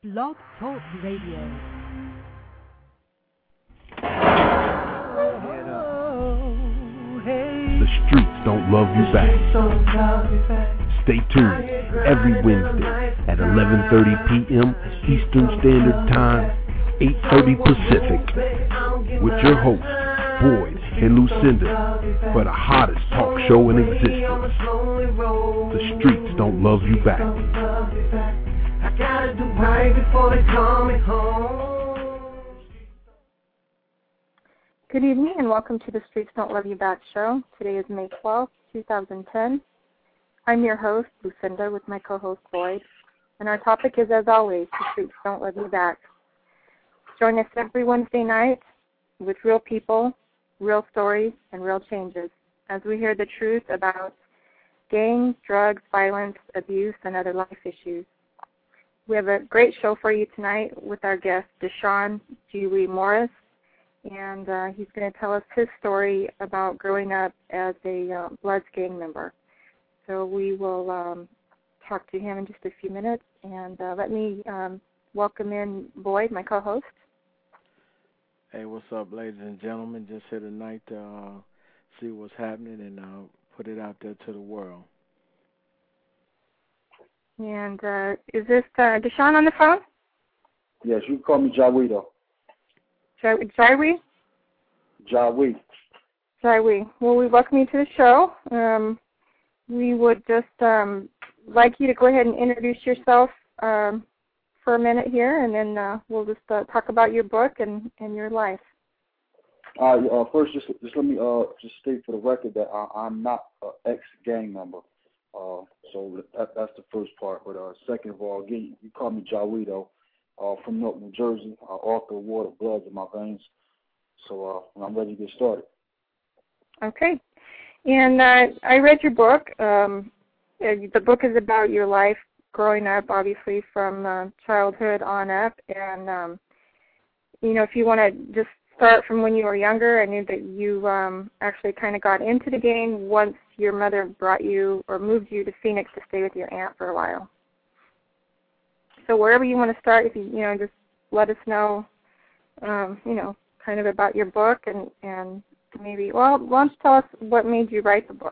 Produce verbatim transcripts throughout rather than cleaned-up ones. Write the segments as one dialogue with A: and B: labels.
A: Blog Talk Radio.
B: The streets don't love you back. Stay tuned every Wednesday at eleven thirty p.m. Eastern Standard Time, eight thirty Pacific, with your hosts, Boyd and Lucinda, for the hottest talk show in existence. The streets don't love you back. I gotta do right before they call me home.
C: Good evening and welcome to the Streets Don't Love You Back show. Today is May twelfth, twenty ten. I'm your host, Lucinda, with my co-host, Boyd. And our topic is, as always, the Streets Don't Love You Back. Join us every Wednesday night with real people, real stories, and real changes as we hear the truth about gangs, drugs, violence, abuse, and other life issues. We have a great show for you tonight with our guest, Deshaun G. Morris. And uh, he's going to tell us his story about growing up as a uh, Bloods gang member. So we will um, talk to him in just a few minutes. And uh, let me um, welcome in Boyd, my co-host.
D: Hey, what's up, ladies and gentlemen? Just here tonight to uh, see what's happening and uh, put it out there to the world.
C: And uh, is this uh, Deshaun on the phone?
E: Yes, you can call me Jaweed.
C: Jaiwi?
E: Jaweed.
C: Jaiwi. Well, we welcome you to the show. Um, we would just um, like you to go ahead and introduce yourself um, for a minute here, and then uh, we'll just uh, talk about your book and, and your life.
E: Uh, uh, first, just just let me uh, just state for the record that I, I'm not an ex-gang member. Uh, so that, that's the first part. But uh, second of all, again, you call me Jaweed. Uh, from Newark, New Jersey, uh, author of Water Bloods in my veins. So uh, I'm ready to get started.
C: Okay. And uh, I read your book. Um, the book is about your life growing up, obviously, from uh, childhood on up. And, um, you know, if you want to just start from when you were younger, I knew that you um, actually kind of got into the game once your mother brought you or moved you to Phoenix to stay with your aunt for a while. So wherever you want to start, if you, you know, just let us know, um, you know, kind of about your book and, and maybe, well, why don't you tell us what made you write the book?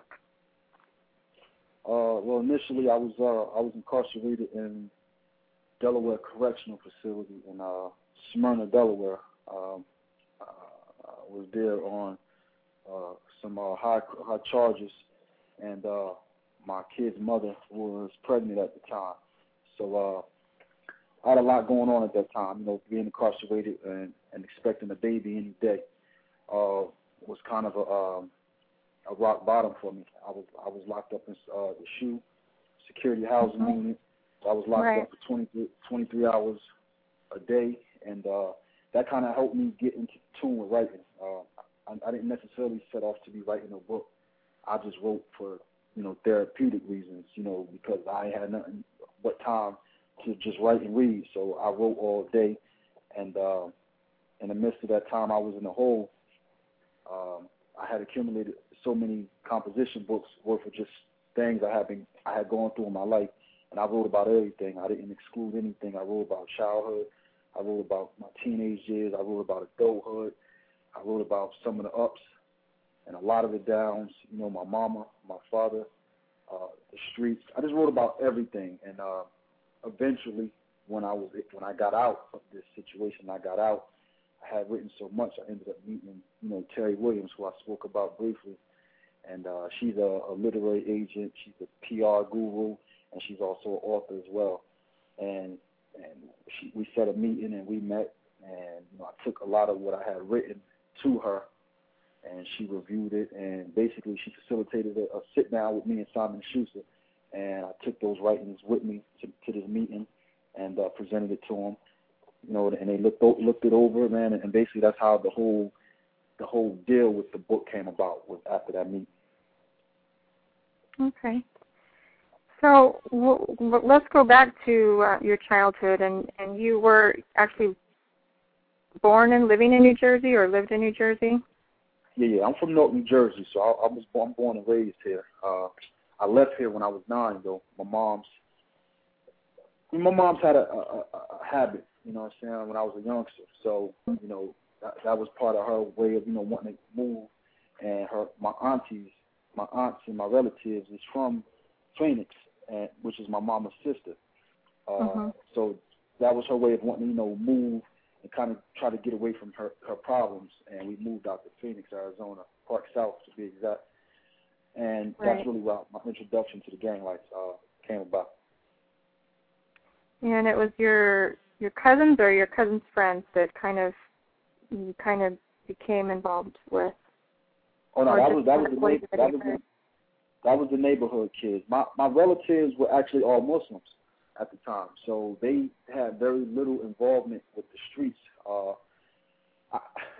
E: Uh, well, initially I was uh, I was incarcerated in Delaware Correctional Facility in uh, Smyrna, Delaware. Um, I was there on uh, some uh, high high charges, and uh, my kid's mother was pregnant at the time. So uh, I had a lot going on at that time, you know, being incarcerated and, and expecting a baby any day uh, was kind of a, um, a rock bottom for me. I was I was locked up in uh, the S H U, security housing mm-hmm. unit. So I was locked right. up for twenty, twenty-three hours a day, and uh, that kind of helped me get into tune with writing. Uh, I, I didn't necessarily set off to be writing a book. I just wrote for, you know, therapeutic reasons, you know, because I had nothing but time to just write and read. So I wrote all day, and uh, in the midst of that time I was in the hole, um, I had accumulated so many composition books worth of just things I had been I had gone through in my life, and I wrote about everything. I didn't exclude anything. I wrote about childhood, I wrote about my teenage years, I wrote about adulthood, I wrote about some of the ups and a lot of the downs, you know, my mama, my father, uh, the streets. I just wrote about everything, and uh, eventually, when I was when I got out of this situation, I got out. I had written so much, I ended up meeting, you know, Terry Williams, who I spoke about briefly, and uh, she's a, a literary agent. She's a P R guru, and she's also an author as well. And and she, we set a meeting, and we met, and you know, I took a lot of what I had written to her, and she reviewed it, and basically she facilitated a, a sit down with me and Simon Schuster. And I took those writings with me to, to this meeting and uh, presented it to them, you know, and they looked looked it over, man, and basically that's how the whole the whole deal with the book came about, was after that meeting.
C: Okay. So w- w- let's go back to uh, your childhood, and, and you were actually born and living in New Jersey, or lived in New Jersey?
E: Yeah, yeah. I'm from Newark, New Jersey, so I, I was born, born and raised here. Uh, I left here when I was nine, though. My mom's My mom's had a, a, a habit, you know what I'm saying, when I was a youngster. So, you know, that, that was part of her way of, you know, wanting to move. And her, my aunties, my aunts and my relatives is from Phoenix, and, which is my mama's sister. Uh, mm-hmm. So that was her way of wanting to, you know, move and kind of try to get away from her, her problems. And we moved out to Phoenix, Arizona, Park South to be exact. And right. that's really where my introduction to the gang life uh, came about.
C: And it was your your cousins or your cousins' friends that kind of you kind of became involved with.
E: Oh no, that was that was the neighbor, that was the, that was the neighborhood kids. My my relatives were actually all Muslims at the time, so they had very little involvement with the streets. Uh, I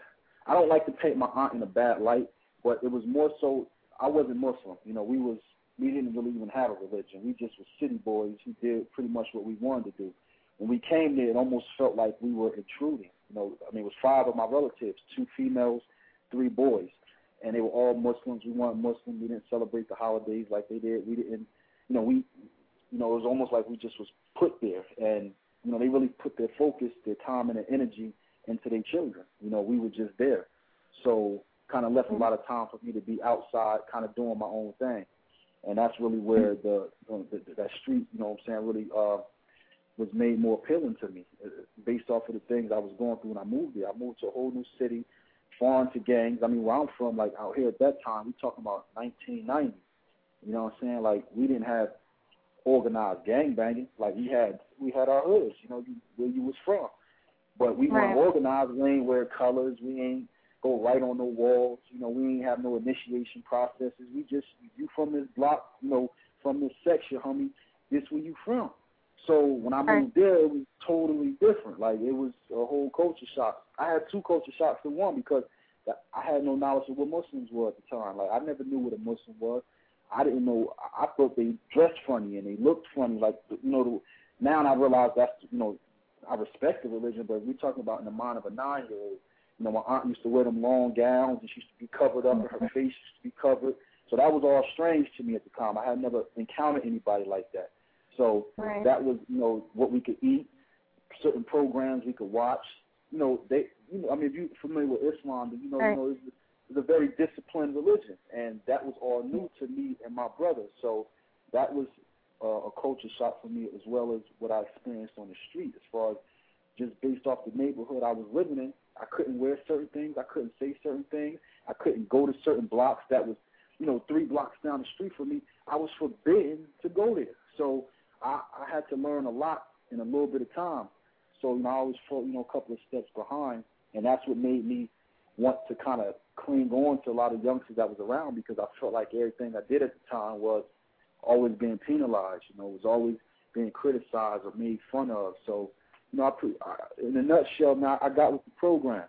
E: I don't like to paint my aunt in a bad light, but it was more so I wasn't Muslim. You know, we was we didn't really even have a religion. We just were city boys who did pretty much what we wanted to do. When we came there, it almost felt like we were intruding. You know, I mean, it was five of my relatives, two females, three boys, and they were all Muslims. We weren't Muslim. We didn't celebrate the holidays like they did. We didn't, you know, we, you know, it was almost like we just was put there, and you know, they really put their focus, their time, and their energy into their children. You know, we were just there, so kind of left a lot of time for me to be outside, kind of doing my own thing. And that's really where the, the, the that street, you know what I'm saying, really uh, was made more appealing to me, based off of the things I was going through when I moved there. I moved to a whole new city, foreign to gangs. I mean, where I'm from, like out here at that time, we're talking about nineteen ninety. You know what I'm saying? Like, we didn't have organized gang banging. Like, we had we had our hoods, you know, you, where you was from. But we
C: right.
E: weren't organized. We ain't wear colors. We ain't go right on the walls. You know, we ain't have no initiation processes. We just, you from this block, you know, from this section, homie, this where you from. So when I moved
C: right.
E: there, it was totally different. Like, it was a whole culture shock. I had two culture shocks in one because I had no knowledge of what Muslims were at the time. Like, I never knew what a Muslim was. I didn't know. I thought they dressed funny and they looked funny. Like, you know, now I realize that's, you know, I respect the religion, but we're talking about in the mind of a nine-year-old. You know, my aunt used to wear them long gowns, and she used to be covered up, and her face used to be covered. So that was all strange to me at the time. I had never encountered anybody like that. So
C: right.
E: that was, you know, what we could eat, certain programs we could watch. You know, they, you know, I mean, if you're familiar with Islam, you know, right. you know, it's, it's a very disciplined religion, and that was all new to me and my brother. So that was uh, a culture shock for me, as well as what I experienced on the street, as far as just based off the neighborhood I was living in. I couldn't wear certain things. I couldn't say certain things. I couldn't go to certain blocks that was, you know, three blocks down the street from me. I was forbidden to go there. So I, I had to learn a lot in a little bit of time. So, you know, I always felt, you know, a couple of steps behind, and that's what made me want to kind of cling on to a lot of youngsters that was around, because I felt like everything I did at the time was always being penalized, you know, was always being criticized or made fun of. So, you know, I, I, in a nutshell, now I got with the program.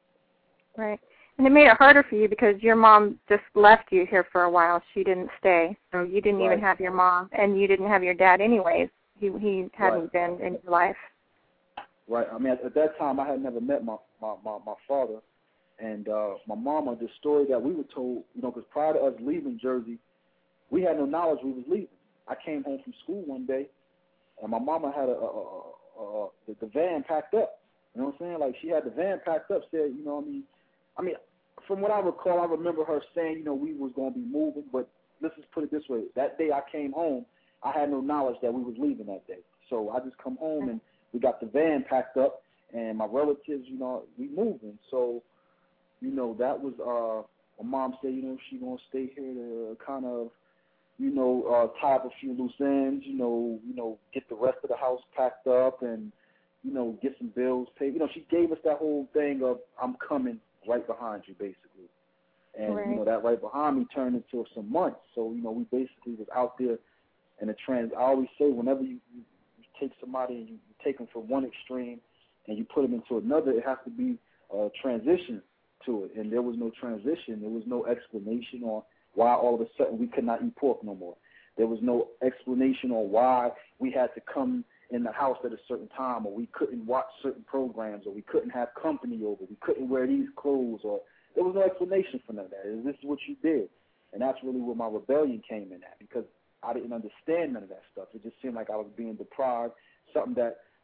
C: Right. And it made it harder for you because your mom just left you here for a while. She didn't stay. So you didn't right. even have your mom, and you didn't have your dad anyways. He he hadn't
E: right.
C: been in your life.
E: Right. I mean, at, at that time, I had never met my, my, my, my father. And uh, my mama, the story that we were told, you know, because prior to us leaving Jersey, we had no knowledge we was leaving. I came home from school one day, and my mama had a, a, a Uh, the, the van packed up. You know what I'm saying? Like, she had the van packed up, said, you know what I mean? I mean, from what I recall, I remember her saying, you know, we was going to be moving, but let's just put it this way. That day I came home, I had no knowledge that we was leaving that day. So I just come home, and we got the van packed up, and my relatives, you know, we moving. So, you know, that was, uh, my mom said, you know, she going to stay here to kind of, you know, uh, tie up a few loose ends, you know, you know, get the rest of the house packed up and, you know, get some bills paid. You know, she gave us that whole thing of, I'm coming right behind you, basically. And, right. you know, that right behind me turned into some months. So, you know, we basically was out there in a trans. I always say whenever you, you, you take somebody and you, you take them from one extreme and you put them into another, it has to be a transition to it. And there was no transition. There was no explanation on why all of a sudden we could not eat pork no more. There was no explanation on why we had to come in the house at a certain time, or we couldn't watch certain programs, or we couldn't have company over, we couldn't wear these clothes, or there was no explanation for none of that. This is what you did. And that's really where my rebellion came in at, because I didn't understand none of that stuff. It just seemed like I was being deprived, something that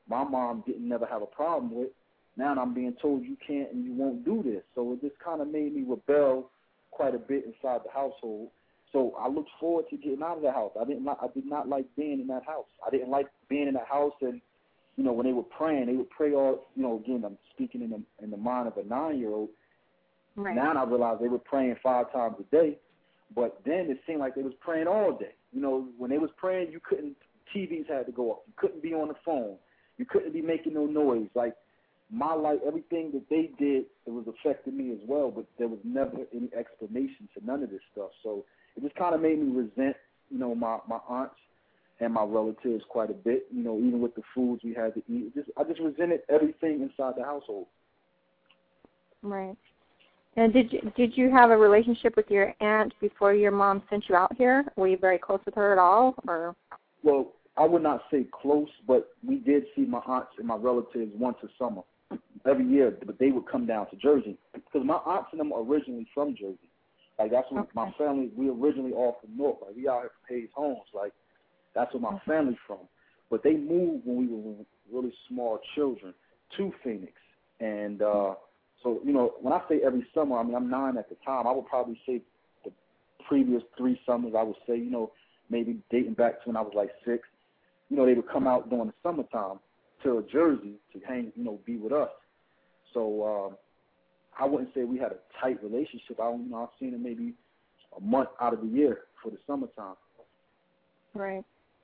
E: my mom didn't never have a problem with. Now I'm being told you can't and you won't do this. So it just kind of made me rebel quite a bit inside the household. So I looked forward to getting out of the house. I didn't like, I did not like being in that house. I didn't like being in that house, and you know, when they were praying, they would pray all, you know, again, I'm speaking in the in the mind of a nine-year-old.
C: Right.
E: Now I realize they were praying five times a day, but then it seemed like they was praying all day. You know, when they was praying, you couldn't, T Vs had to go off. You couldn't be on the phone. You couldn't be making no noise. Like, my life, everything that they did, it was affecting me as well, but there was never any explanation to none of this stuff. So it just kind of made me resent, you know, my, my aunts and my relatives quite a bit, you know, even with the foods we had to eat. Just, I just resented everything inside the household.
C: Right. And did you, did you have a relationship with your aunt before your mom sent you out here? Were you very close with her at all? Or?
E: Well, I would not say close, but we did see my aunts and my relatives once a summer, every year, but they would come down to Jersey. Because my aunts and them are originally from Jersey. Like, that's what okay. my family, we originally all from North. Like, we out here from Hayes Homes. Like, that's where my okay. family's from. But they moved when we were really small children to Phoenix. And uh, so, you know, when I say every summer, I mean, I'm nine at the time. I would probably say the previous three summers, I would say, you know, maybe dating back to when I was like six. You know, they would come out during the summertime to Jersey to hang, you know, be with us. So um, I wouldn't say we had a tight relationship. I, you know, I've seen it maybe a month out of the year for the summertime.
C: Right.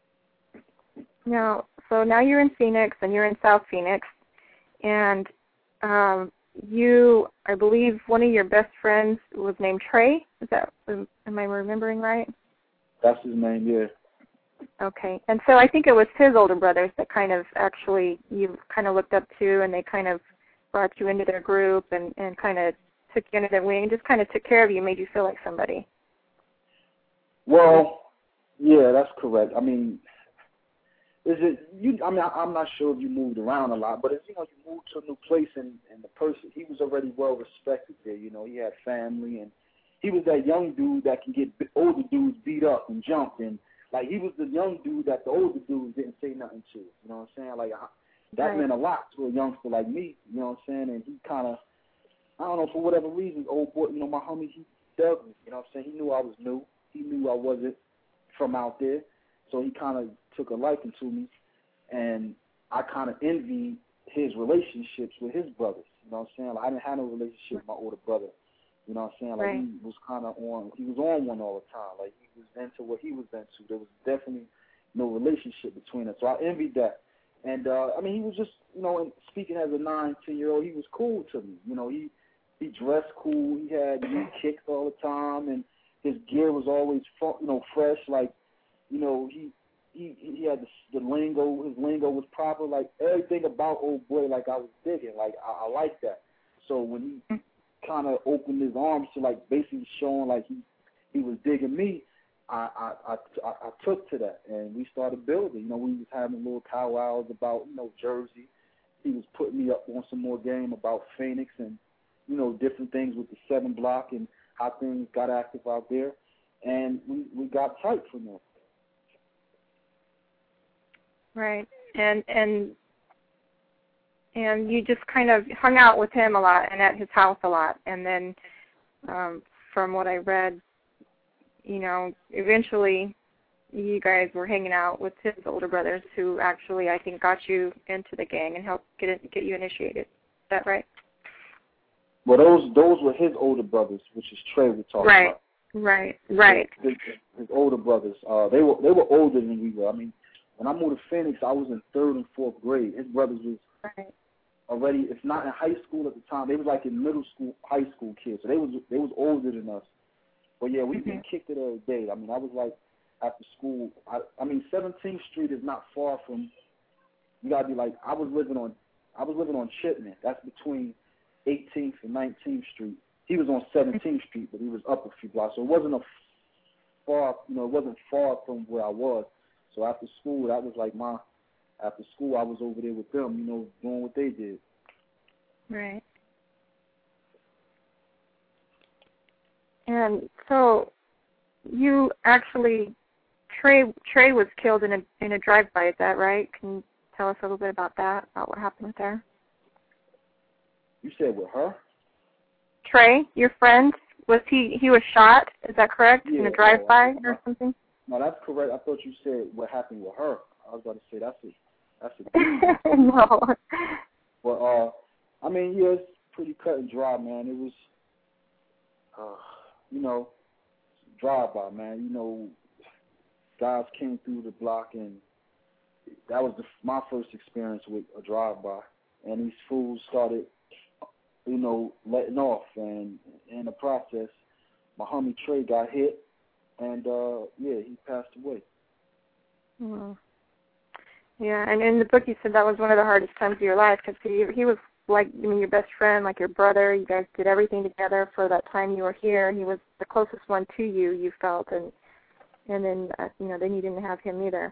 C: Now, so now you're in Phoenix, and you're in South Phoenix, and um, you, I believe, one of your best friends was named Trey. Is that, am I remembering right?
E: That's his name, yeah.
C: Okay. And so I think it was his older brothers that kind of actually you kind of looked up to, and they kind of brought you into their group and, and kind of took you under their wing and just kind of took care of you, made you feel like somebody.
E: Well, yeah, that's correct. I mean, is it you? I mean, I, I'm not sure if you moved around a lot, but it's, you know, you moved to a new place, and, and the person, he was already well respected there. You know, he had family, and he was that young dude that can get older dudes beat up and jump, and like, he was the young dude that the older dudes didn't say nothing to. You know what I'm saying? Like, I, that
C: right.
E: meant a lot to a youngster like me. You know what I'm saying? And he kind of, I don't know, for whatever reason, old boy, you know, my homie, he dug me. You know what I'm saying? He knew I was new. He knew I wasn't from out there. So he kind of took a liking to me. And I kind of envied his relationships with his brothers. You know what I'm saying? Like, I didn't have no relationship with my older brother. You know what I'm saying? Like,
C: right.
E: he was kind of on, he was on one all the time. Like, he was into what he was into. There was definitely no relationship between us. So I envied that. And, uh, I mean, he was just, you know, and speaking as a nine, ten-year-old, he was cool to me. You know, he, he dressed cool. He had new kicks all the time, and his gear was always, you know, fresh. Like, you know, he he he had the, the lingo. His lingo was proper. Like, everything about old boy, like, I was digging. Like, I, I liked that. So when he kind of opened his arms to, like, basically showing like he he was digging me, I I, I I I took to that, and we started building. You know, we was having little powwows about, you know, Jersey. He was putting me up on some more game about Phoenix and, you know, different things with the seven block and how things got active out there, and we we got tight from there.
C: Right, and and and you just kind of hung out with him a lot and at his house a lot, and then um, from what I read, you know, eventually you guys were hanging out with his older brothers, who actually, I think, got you into the gang and helped get it, get you initiated. Is that right?
E: Well, those those were his older brothers, which is Trey we're talking
C: right.
E: about.
C: Right, right, right.
E: His, his older brothers, uh, they were they were older than we were. I mean, when I moved to Phoenix, I was in third and fourth grade. His brothers was
C: right.
E: already, if not in high school at the time, they was like in middle school, high school kids. So they was they was older than us. But yeah, we mm-hmm. we kicked it every day. I mean, I was like after school. I I mean, seventeenth Street is not far from. You gotta be like, I was living on, I was living on Chipman. That's between eighteenth and nineteenth Street. He was on seventeenth Street, but he was up a few blocks. So it wasn't a far, you know, it wasn't far from where I was. So after school, that was like my, after school, I was over there with them, you know, doing what they did.
C: Right. And so you actually, Trey Trey was killed in a in a drive-by, is that right? Can you tell us a little bit about that, about what happened with her?
E: You said with her?
C: Trey, your friend, was he, he was shot, is that correct,
E: yeah,
C: in a drive-by
E: oh,
C: or something?
E: No, that's correct. I thought you said what happened with her. I was about to say that's a, that's a
C: No.
E: Well, uh, I mean, yeah, it's pretty cut and dry, man. It was, uh, you know, drive-by, man. You know, guys came through the block, and that was the, my first experience with a drive-by. And these fools started, you know, letting off. And in the process, my homie Trey got hit, and, uh, yeah, he passed away.
C: Mm-hmm. Yeah, and in the book you said that was one of the hardest times of your life because he, he was like, I mean, your best friend, like your brother. You guys did everything together for that time you were here. He was the closest one to you, you felt, and and then, uh, you know, then you didn't have him either.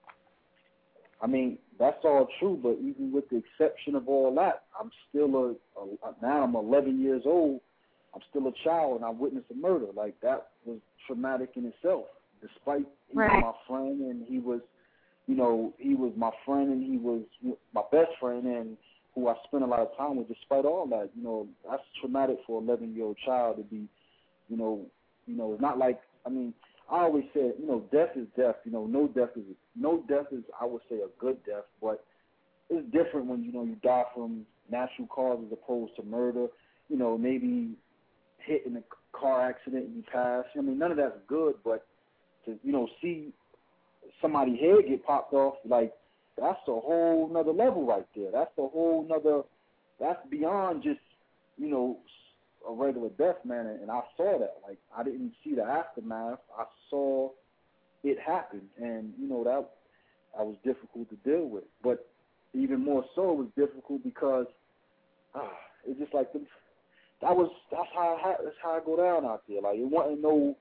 E: I mean, that's all true, but even with the exception of all that, I'm still a, a now I'm eleven years old. I'm still a child, and I witnessed a murder. Like, that was traumatic in itself, despite he
C: right.
E: was my friend, and he was, you know, he was my friend, and he was my best friend, and who I spent a lot of time with. Despite all that, you know, that's traumatic for an eleven-year-old child to be, you know, you know, it's not like, I mean, I always said, you know, death is death. You know, no death is, no death is, I would say, a good death, but it's different when, you know, you die from natural causes as opposed to murder. You know, maybe hit in a car accident and you pass. I mean, none of that's good, but to, you know, see somebody's head get popped off, like, that's a whole nother level right there. That's a whole nother, that's beyond just, you know, a regular death, man, and I saw that. Like, I didn't see the aftermath. I saw it happen, and, you know, that, that was difficult to deal with. But even more so, it was difficult because ah, it's just like, the, that was, that's how, I, that's how I go down out there. Like, it wasn't no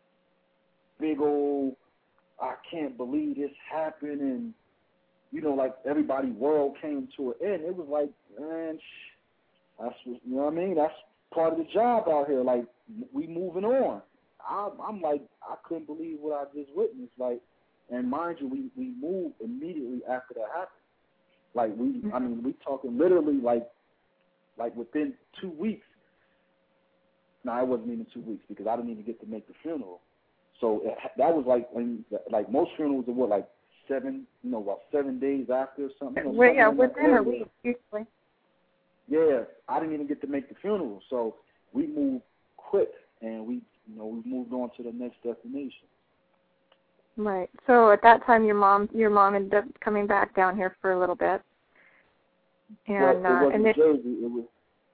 E: big old, I can't believe this happened, and, you know, like everybody's world came to an end. It was like, man, shh, that's what, you know what I mean? That's part of the job out here. Like, we moving on. I, I'm like, I couldn't believe what I just witnessed. Like, and mind you, we, we moved immediately after that happened. Like, we, I mean, we talking literally like, like within two weeks. No, it wasn't even two weeks because I didn't even get to make the funeral. So it, that was like when, like most funerals are what, like seven, you know, about seven days after or something. You know,
C: well, yeah,
E: something
C: within a week usually.
E: Yeah, I didn't even get to make the funeral, so we moved quick, and we, you know, we moved on to the next destination.
C: Right. So at that time, your mom, your mom ended up coming back down here for a little bit, and
E: well, it
C: uh,
E: wasn't
C: and then
E: Jersey. It was.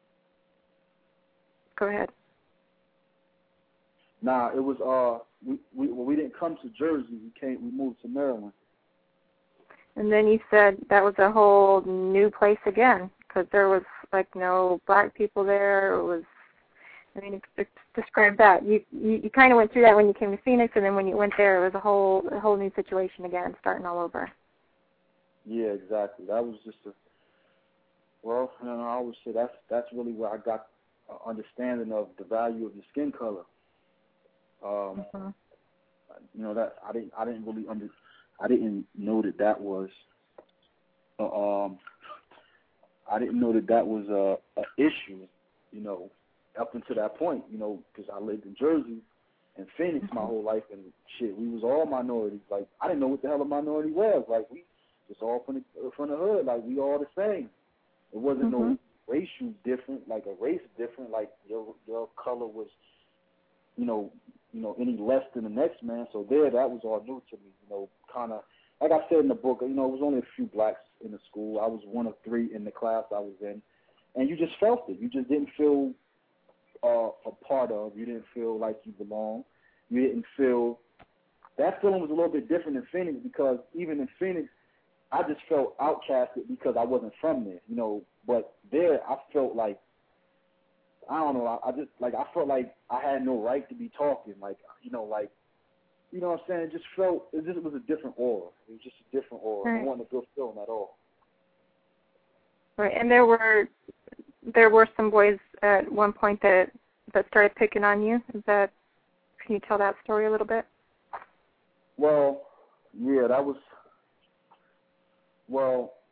C: Go ahead.
E: Nah, it was. Uh, we we well, we didn't come to Jersey. We came. We moved to Maryland.
C: And then you said that was a whole new place again, because there was like no black people there. It was, I mean, describe that. You you, you kind of went through that when you came to Phoenix, and then when you went there, it was a whole a whole new situation again, starting all over.
E: Yeah, exactly. That was just a. Well, you know, I always say that's that's really where I got an understanding of the value of the skin color. Um,
C: mm-hmm.
E: You know, that I didn't I didn't really under I didn't know that that was. Uh, um, I didn't know that that was a, a issue, you know, up until that point, you know, because I lived in Jersey and Phoenix my whole life, and shit, we was all minorities. Like, I didn't know what the hell a minority was. Like, we just all from the from the hood. Like, we all the same. It wasn't mm-hmm. no racial different, like a race different. Like your your color was, you know, you know, any less than the next man. So there, that was all new to me. You know, kind of. Like I said in the book, you know, it was only a few blacks in the school. I was one of three in the class I was in. And you just felt it. You just didn't feel uh, a part of. You didn't feel like you belonged. You didn't feel – that feeling was a little bit different in Phoenix because even in Phoenix, I just felt outcasted because I wasn't from there, you know. But there, I felt like – I don't know. I, I just – like I felt like I had no right to be talking. Like, you know, like – you know what I'm saying? It just felt, it just was a different aura. It was just a different aura.
C: Right.
E: I wasn't a good feeling at all.
C: Right, and there were there were some boys at one point that that started picking on you. Is that, can you tell that story a little bit?
E: Well, yeah, that was, well,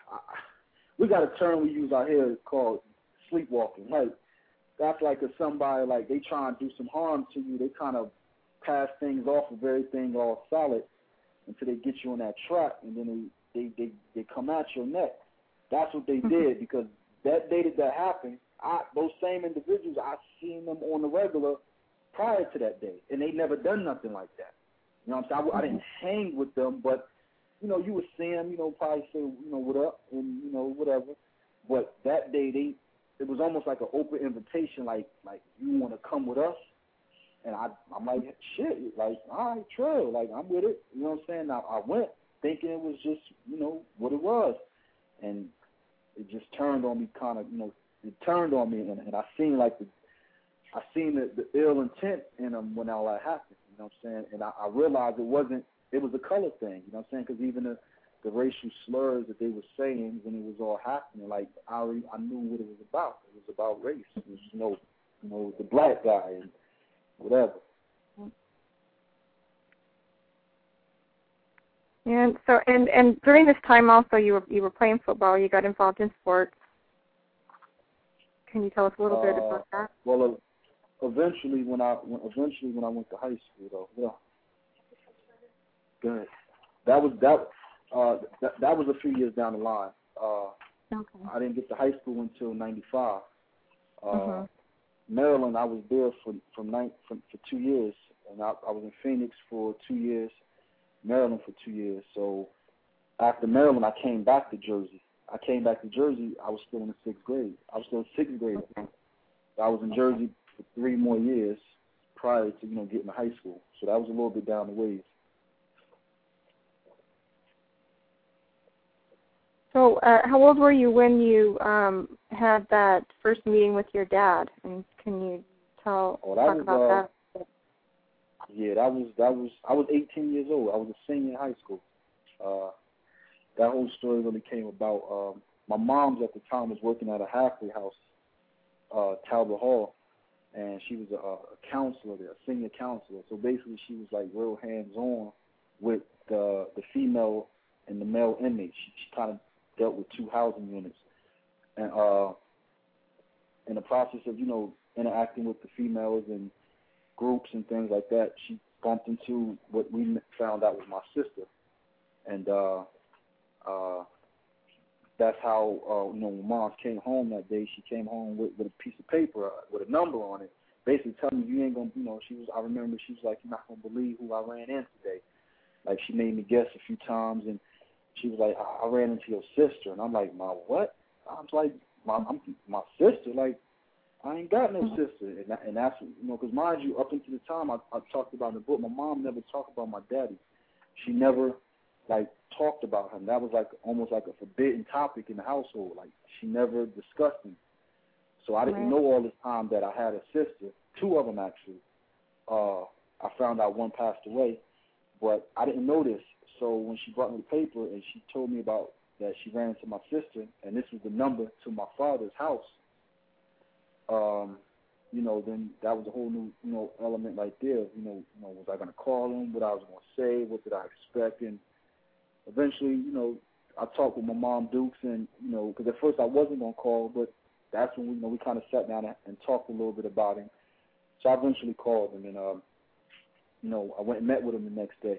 E: I, we got a term we use out here called sleepwalking. Like, that's like if somebody, like, they try and do some harm to you, they kind of pass things off of everything all solid until they get you on that track, and then they, they, they, they come at your neck. That's what they did, because that day that that happened, I, those same individuals, I seen them on the regular prior to that day, and they never done nothing like that. You know what I'm saying? I, I didn't hang with them, but, you know, you would see them, you know, probably say, you know, what up, and, you know, whatever. But that day, they, it was almost like an open invitation, like, like you want to come with us? And I, I'm like, shit, like, all right, trail, like, I'm with it. You know what I'm saying? I, I went thinking it was just, you know, what it was. And it just turned on me kind of, you know, it turned on me, and, and I seen, like, the, I seen the, the ill intent in them when all that happened, you know what I'm saying? And I, I realized it wasn't, it was a color thing, you know what I'm saying? Because even the, the racial slurs that they were saying when it was all happening, like, I already, I knew what it was about. It was about race. It was, you know, you know, the black guy and whatever.
C: And so, and, and during this time also, you were you were playing football. You got involved in sports. Can you tell us a little uh, bit about that?
E: Well, uh, eventually, when I when, eventually when I went to high school, though, yeah, good. That was that. Uh, that, that was a few years down the line. Uh,
C: okay.
E: I didn't get to high school until ninety-five. Uh,
C: mm-hmm.
E: Maryland, I was there for from nine for, for two years, and I, I was in Phoenix for two years, Maryland for two years. So after Maryland, I came back to Jersey. I came back to Jersey. I was still in the sixth grade. I was still in sixth grade.
C: Okay.
E: I was in Jersey for three more years prior to you know getting to high school. So that was a little bit down the ways.
C: So uh, how old were you when you um, had that first meeting with your dad? And can you tell
E: oh, that
C: talk
E: was,
C: about
E: uh,
C: that?
E: Yeah, that was that was. I was eighteen years old. I was a senior in high school. Uh, that whole story really came about. Um, my mom's at the time was working at a halfway house, uh, Talbot Hall, and she was a, a counselor there, a senior counselor. So basically, she was like real hands-on with the the female and the male inmates. She, she kind of dealt with two housing units, and uh, in the process of you know interacting with the females and groups and things like that, she bumped into what we found out was my sister, and uh, uh, that's how uh, you know when Mom came home that day. She came home with, with a piece of paper uh, with a number on it, basically telling me you ain't gonna, you know. She was. I remember she was like, "You're not gonna believe who I ran in today." Like she made me guess a few times, and she was like, I, I ran into your sister. And I'm like, my what? I was like, my, I'm, my sister? Like, I ain't got no sister. And, that, and that's, you know, because mind you, up until the time I, I talked about in the book, my mom never talked about my daddy. She never, like, talked about him. That was, like, almost like a forbidden topic in the household. Like, she never discussed him. So I didn't
C: right.
E: know all this time that I had a sister, two of them, actually. Uh, I found out one passed away, but I didn't know this. So when she brought me the paper and she told me about that she ran into my sister, and this was the number to my father's house, um, you know, then that was a whole new, you know, element right there. You know, you know, was I going to call him? What I was going to say? What did I expect? And eventually, you know, I talked with my mom, Dukes, and, you know, because at first I wasn't going to call, but that's when we, you know, we kind of sat down and talked a little bit about him. So I eventually called him, and, um, you know, I went and met with him the next day.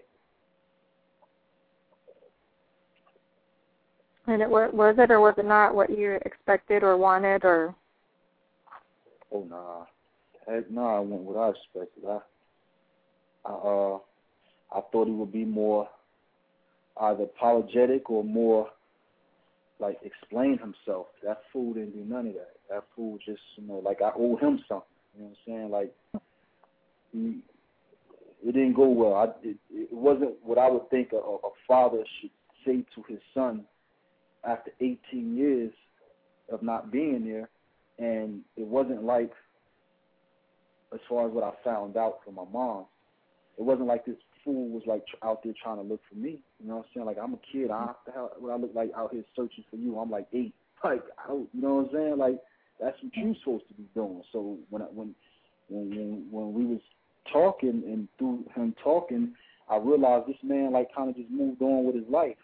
C: And it was, was it or was it not what you expected or wanted or?
E: Oh nah, heck nah. I went what I expected. I, I, uh, I thought he would be more either apologetic or more like explain himself. That fool didn't do none of that. That fool just, you know, like I owe him something. You know what I'm saying? Like he, it didn't go well. I, it, it wasn't what I would think a, a father should say to his son after eighteen years of not being there, and it wasn't like, as far as what I found out from my mom, it wasn't like this fool was like out there trying to look for me. You know what I'm saying? Like I'm a kid. I the hell what I look like out here searching for you. I'm like eight. Like I don't, you know what I'm saying? Like that's what you're supposed to be doing. So when I, when when when we was talking and through him talking, I realized this man like kind of just moved on with his life. You know what I'm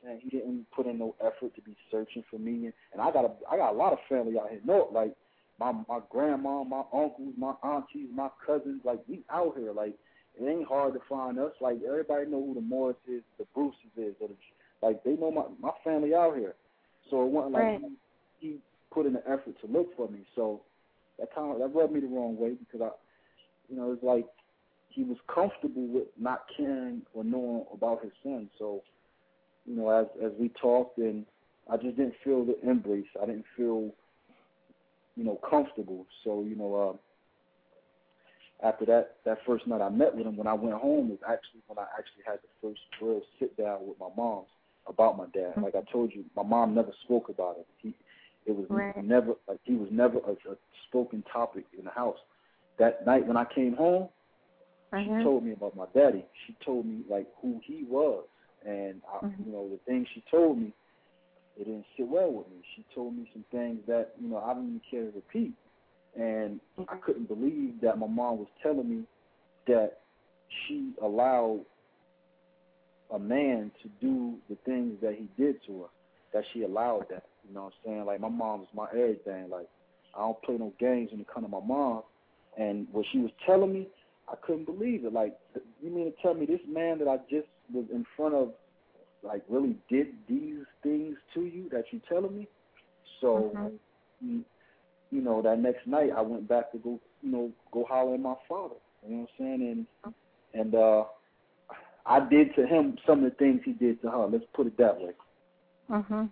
E: saying? He didn't put in no effort to be searching for me. And, and I got a I got a lot of family out here. No, like my my grandma, my uncles, my aunties, my cousins. Like we out here. Like it ain't hard to find us. Like everybody know who the Morris is, the Bruces is, or the, like they know my my family out here. So it wasn't like
C: right.
E: he, he put in the effort to look for me. So that kind of that rubbed me the wrong way because I, you know, it's like he was comfortable with not caring or knowing about his son. So, you know, as as we talked, and I just didn't feel the embrace. I didn't feel, you know, comfortable. So, you know, uh, after that that first night I met with him, when I went home, was actually when I actually had the first real sit down with my mom about my dad. Like I told you, my mom never spoke about it. He, it was
C: right.
E: never like he was never a, a spoken topic in the house. That night when I came home,
C: uh-huh.
E: she told me about my daddy. She told me like who he was, and I,
C: mm-hmm.
E: you know, the things she told me, it didn't sit well with me. She told me some things that you know I didn't even care to repeat, and mm-hmm. I couldn't believe that my mom was telling me that she allowed a man to do the things that he did to her, that she allowed that. You know what I'm saying? Like, my mom was my everything. Like, I don't play no games when it comes to my mom. And what she was telling me, I couldn't believe it. Like, you mean to tell me this man that I just was in front of, like, really did these things to you that you telling me? So, mm-hmm. you know, that next night I went back to go, you know, go holler at my father. You know what I'm saying? And, and, uh, I did to him some of the things he did to her. Let's put it that way.
C: Mhm.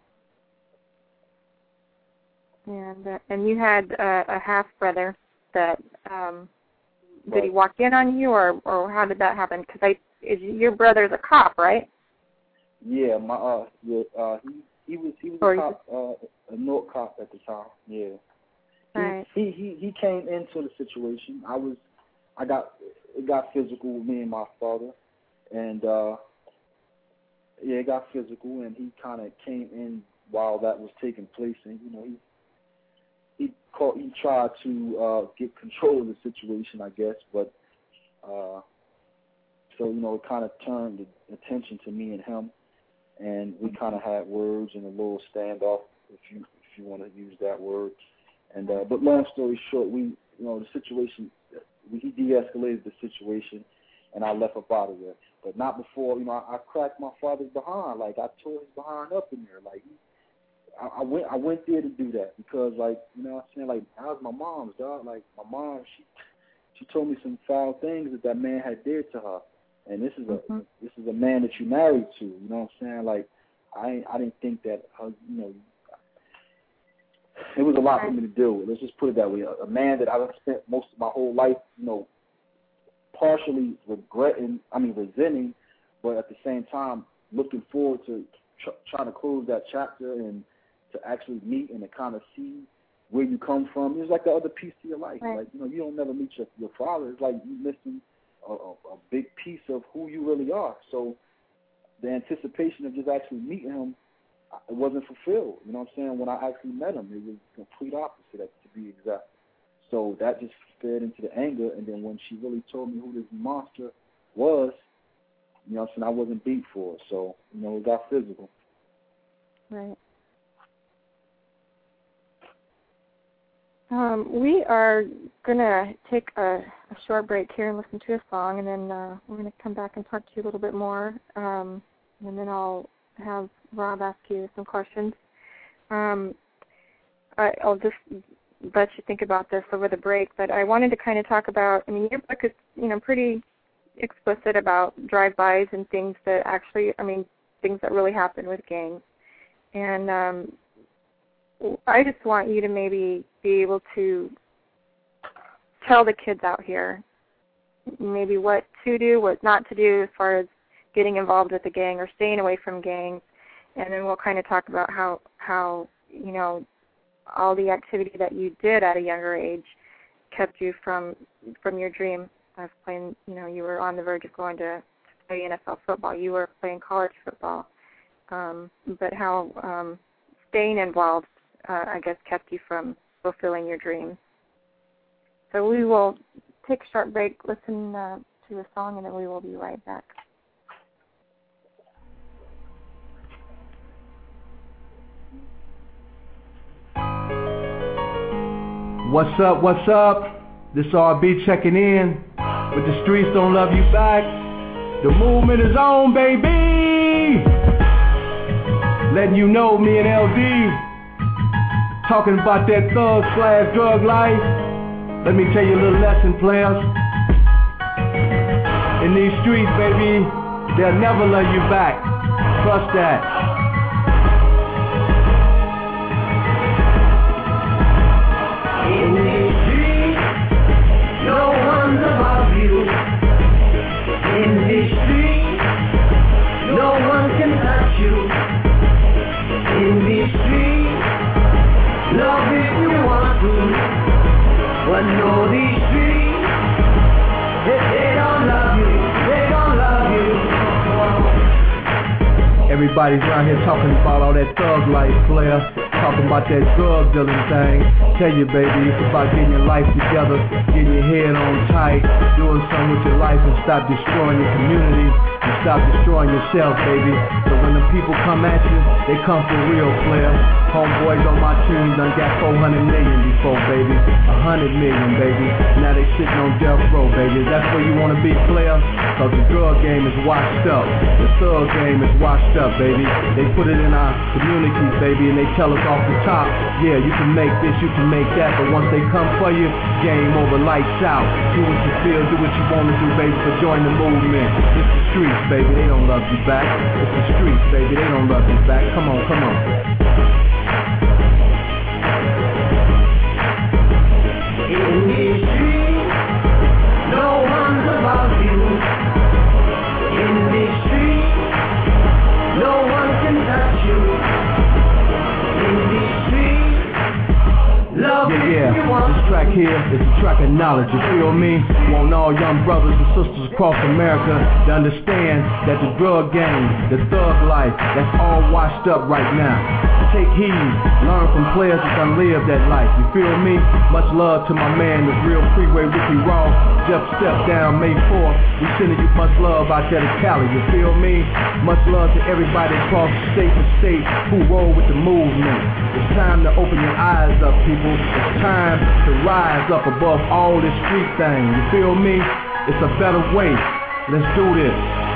C: And uh, and you had uh, a half brother that um, did
E: right.
C: he walk in on you, or or how did that happen? Because I is your brother's a cop, right?
E: Yeah, my uh, yeah, uh, he he was he was or a cop, uh, a North cop at the time. Yeah. He,
C: right.
E: he he he came into the situation. I was, I got it got physical with me and my father. And, uh, yeah, it got physical, and he kind of came in while that was taking place. And, you know, he he, caught, he tried to uh, get control of the situation, I guess. But, uh, so, you know, it kind of turned the attention to me and him. And we kind of had words and a little standoff, if you if you want to use that word. And uh, but long story short, we, you know, the situation, he de-escalated the situation, and I left up out of there. But not before, you know, I, I cracked my father's behind. Like, I tore his behind up in there. Like, he, I, I went I went there to do that because, like, you know what I'm saying? Like, that was my mom's, dog. Like, my mom, she she told me some foul things that that man had did to her. And this is a mm-hmm. this is a man that you married to. You know what I'm saying? Like, I I didn't think that, her, you know, it was a lot for me to deal with. Let's just put it that way. A, a man that I've spent most of my whole life, you know, partially regretting, I mean, resenting, but at the same time looking forward to tr- trying to close that chapter and to actually meet and to kind of see where you come from. It's like the other piece to your life. Right. Like, you know, you don't never meet your, your father. It's like you missing a, a, a big piece of who you really are. So the anticipation of just actually meeting him, it wasn't fulfilled. You know what I'm saying? When I actually met him, it was the complete opposite, to be exact. So that just fed into the anger, and then when she really told me who this monster was, you know what I'm saying, I wasn't beat for it. So, you know, it got physical.
C: Right. Um, we are going to take a, a short break here and listen to a song, and then uh, we're going to come back and talk to you a little bit more, um, and then I'll have Rob ask you some questions. Um, I, I'll just let you think about this over the break, but I wanted to kind of talk about, I mean, your book is, you know, pretty explicit about drive-bys and things that actually, I mean, things that really happen with gangs. And um, I just want you to maybe be able to tell the kids out here maybe what to do, what not to do as far as getting involved with a gang or staying away from gangs. And then we'll kind of talk about how, how you know, all the activity that you did at a younger age kept you from from your dream of playing. You know, you were on the verge of going to play N F L football. You were playing college football. Um, but how um, staying involved, uh, I guess, kept you from fulfilling your dreams. So we will take a short break, listen uh, to a song, and then we will be right back.
F: What's up, what's up? This R B checking in, but the streets don't love you back. The movement is on, baby. Letting you know, me and L D talking about that thug slash drug life. Let me tell you a little lesson, players. In these streets, baby, they'll never love you back. Trust that.
G: In these streets, no one's above you. In these streets, no one can touch you. In these streets, love if you want to, but no, these streets, if they don't love you, they don't love you.
F: Everybody's around here talking about all that thug life, player. Talking about that drug dealing thing. Tell you, baby, it's about getting your life together, getting your head on tight, doing something with your life and stop destroying your community and stop destroying yourself, baby. So when the people come at you, they come for real, player. Homeboys on my team done got four hundred million before, baby. one hundred million, baby. Now they sitting on death row, baby. That's where you want to be, player? Cause the drug game is washed up. The thug game is washed up, baby. They put it in our communities, baby, and they tell us off the top, yeah, you can make this, you can make that, but once they come for you, game over, lights out. Do what you feel, do what you want to do, baby, but join the movement. It's the streets, baby, they don't love you back. It's the streets, baby, they don't love you back. Come on, come on.
G: In these streets, no one's above you. In these streets, no one can touch you. In these streets, love
F: Yeah,
G: if you
F: yeah,
G: want
F: this track here is a track of knowledge, you feel me? Want all young brothers and sisters across America to understand that the drug game, the thug life, that's all washed up right now. Take heed, learn from players that done live that life, you feel me? Much love to my man, the real freeway Ricky Ross. Just step down May fourth, we sending you much love out there to Cali, you feel me? Much love to everybody across state to state who roll with the movement. It's time to open your eyes up, people. It's time to rise up above all this street thing, you feel me? It's a better way. Let's do this.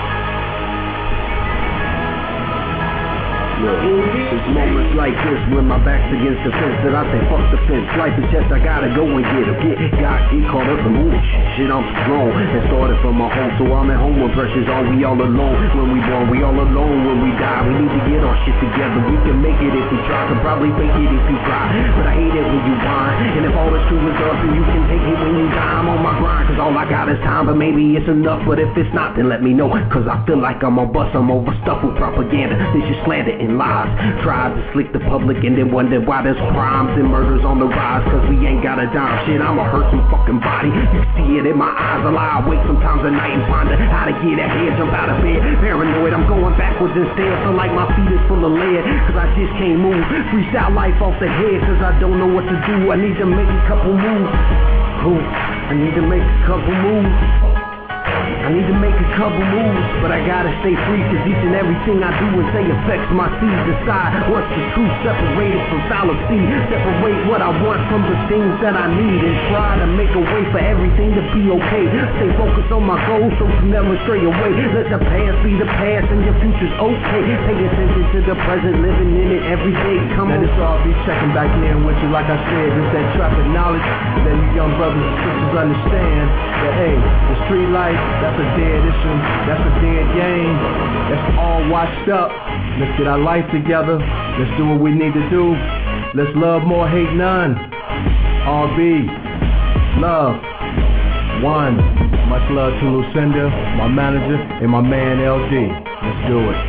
H: Look, it's moments like this when my back's against the fence that I say fuck the fence. Life is just I gotta go and get it. Get got get caught up in moving shit. I'm strong and started from my home, so I'm at home when pressure's on. We all alone when we born, we all alone when we die. We need to get our shit together. We can make it if we try. Can probably fake it if you try, but I hate it when you whine. And if all is true is up, then you can take it when you die. I'm on my grind, cause all I got is time, but maybe it's enough. But if it's not, then let me know, cause I feel like I'm on bust. I'm overstuffed with propaganda. This is slander and lies. Tried to slick the public and then wonder why there's crimes and murders on the rise. Cause we ain't got a dime. Shit, I'ma hurt some fucking body. You see it in my eyes. I lie awake sometimes at night and ponder how to get ahead, jump out of bed. Paranoid, I'm going backwards instead. Feel like my feet is full of lead, cause I just can't move. Freestyle life off the head, cause I don't know what to do. I need to make a couple moves. Ooh, I need to make a couple moves. I need to make a couple moves, but I gotta stay free, cause each and everything I do and say affects my seed. Decide what's the truth, separated from fallacy. Separate what I want from the things that I need, and try to make a way for everything to be okay. Stay focused on my goals so you never stray away. Let the past be the past and your future's okay. Pay attention to the present, living in it every day. Come
F: now
H: on.
F: This all be checking back in with you, like I said, it's that track of knowledge. Let you young brothers and sisters understand that, hey, the street life, that's a dead issue, that's a dead game, that's all washed up. Let's get our life together, let's do what we need to do. Let's love more, hate none. R B, love, one. Much love to Lucinda, my manager, and my man L D. Let's do it.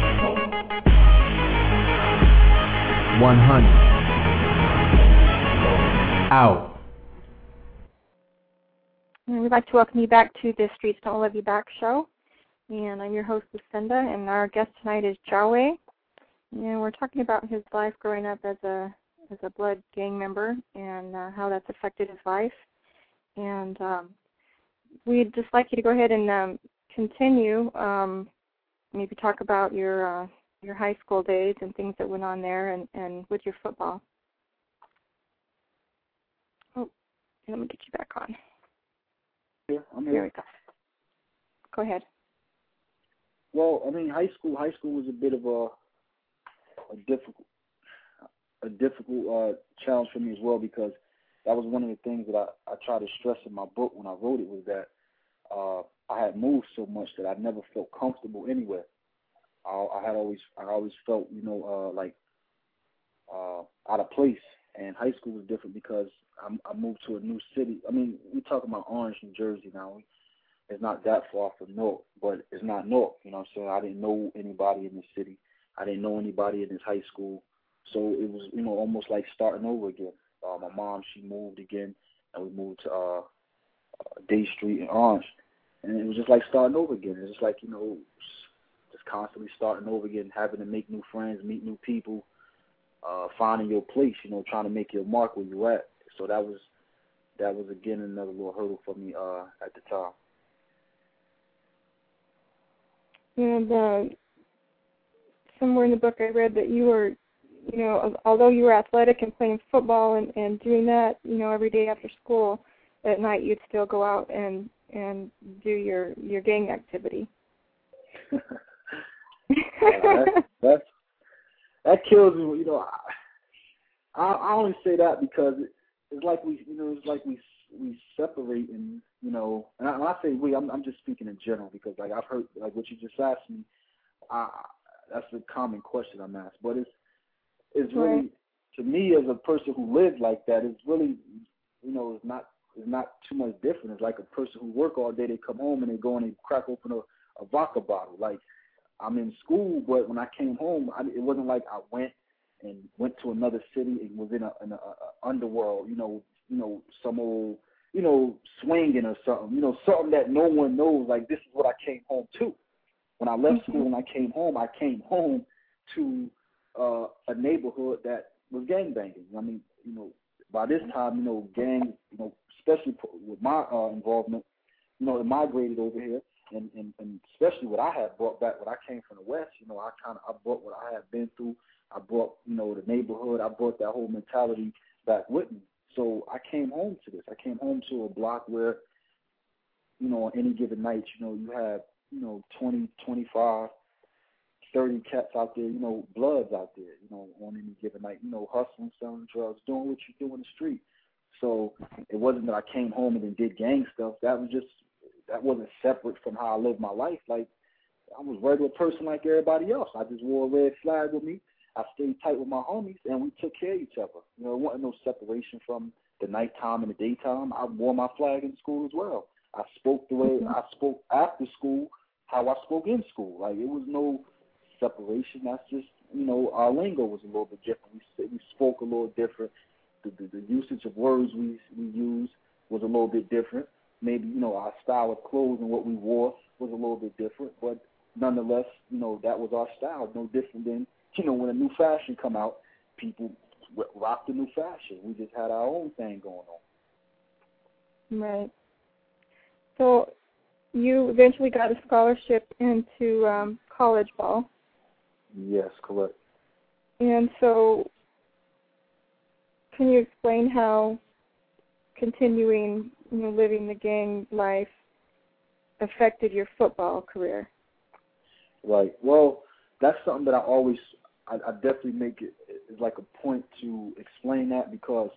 F: one hundred. Out.
C: And we'd like to welcome you back to the Streets Don't Love You Back show. And I'm your host, Lucinda, and our guest tonight is Jawe. And we're talking about his life growing up as a as a blood gang member and uh, how that's affected his life. And um, we'd just like you to go ahead and um, continue, um, maybe talk about your uh, your high school days and things that went on there and, and with your football. Oh, Let me get you back on.
E: Yeah, I'm here.
C: There we go. Go ahead.
E: Well, I mean, high school. High school was a bit of a a difficult a difficult uh, challenge for me as well, because that was one of the things that I, I tried to stress in my book when I wrote it, was that uh, I had moved so much that I never felt comfortable anywhere. I, I had always I always felt, you know, uh, like uh, out of place. And high school was different because I, I moved to a new city. I mean, we're talking about Orange, New Jersey now. It's not that far from Newark, but it's not Newark. You know what I'm saying? I didn't know anybody in the city. I didn't know anybody in this high school. So it was, you know, almost like starting over again. Uh, my mom, she moved again, and we moved to uh, uh, Day Street in Orange. And it was just like starting over again. It was just like, you know, just constantly starting over again, having to make new friends, meet new people, uh, finding your place, you know, trying to make your mark where you're at. So that was, that was again, another little hurdle for me uh, at the time.
C: And uh, somewhere in the book I read that you were, you know, although you were athletic and playing football and, and doing that, you know, every day after school, at night you'd still go out and, and do your, your gang activity.
E: uh, that, that, that kills me. You know, I, I, I only say that because it, it's like we, you know, it's like we we separate, and you know, and I, when I say we, I'm, I'm just speaking in general, because like I've heard, like what you just asked me, I, that's a common question I'm asked, but it's it's really, right. To me as a person who lived like that, it's really, you know, it's not it's not too much different. It's like a person who work all day, they come home and they go and they crack open a, a vodka bottle. Like, I'm in school, but when I came home, I, it wasn't like I went and went to another city and was in a, in a, a underworld, you know, you know, some old, you know, swinging or something, you know, something that no one knows. Like, this is what I came home to. When I left mm-hmm. school and I came home, I came home to uh, a neighborhood that was gangbanging. I mean, you know, by this time, you know, gang, you know, especially with my uh, involvement, you know, it migrated over here. And, and, and especially what I had brought back, when I came from the West, you know, I kind of I brought what I had been through. I brought, you know, the neighborhood. I brought that whole mentality back with me. So I came home to this. I came home to a block where, you know, on any given night, you know, you have, you know, twenty, twenty-five, thirty cats out there, you know, bloods out there, you know, on any given night, you know, hustling, selling drugs, doing what you do in the street. So it wasn't that I came home and then did gang stuff. That was just, that wasn't separate from how I lived my life. Like, I was a regular person like everybody else. I just wore a red flag with me. I stayed tight with my homies, and we took care of each other. You know, there wasn't no separation from the nighttime and the daytime. I wore my flag in school as well. I spoke the way mm-hmm. I spoke after school, how I spoke in school. Like, it was no separation. That's just, you know, our lingo was a little bit different. We we spoke a little different. The, the, the usage of words we we used was a little bit different. Maybe, you know, our style of clothes and what we wore was a little bit different, but nonetheless, you know, that was our style. No different than, you know, when a new fashion come out, people rock the new fashion. We just had our own thing going on.
C: Right. So you eventually got a scholarship into um, college ball.
E: Yes, correct.
C: And so can you explain how continuing, you know, living the gang life affected your football career?
E: Right. Well, that's something that I always, I, I definitely make it, it's like a point to explain that, because,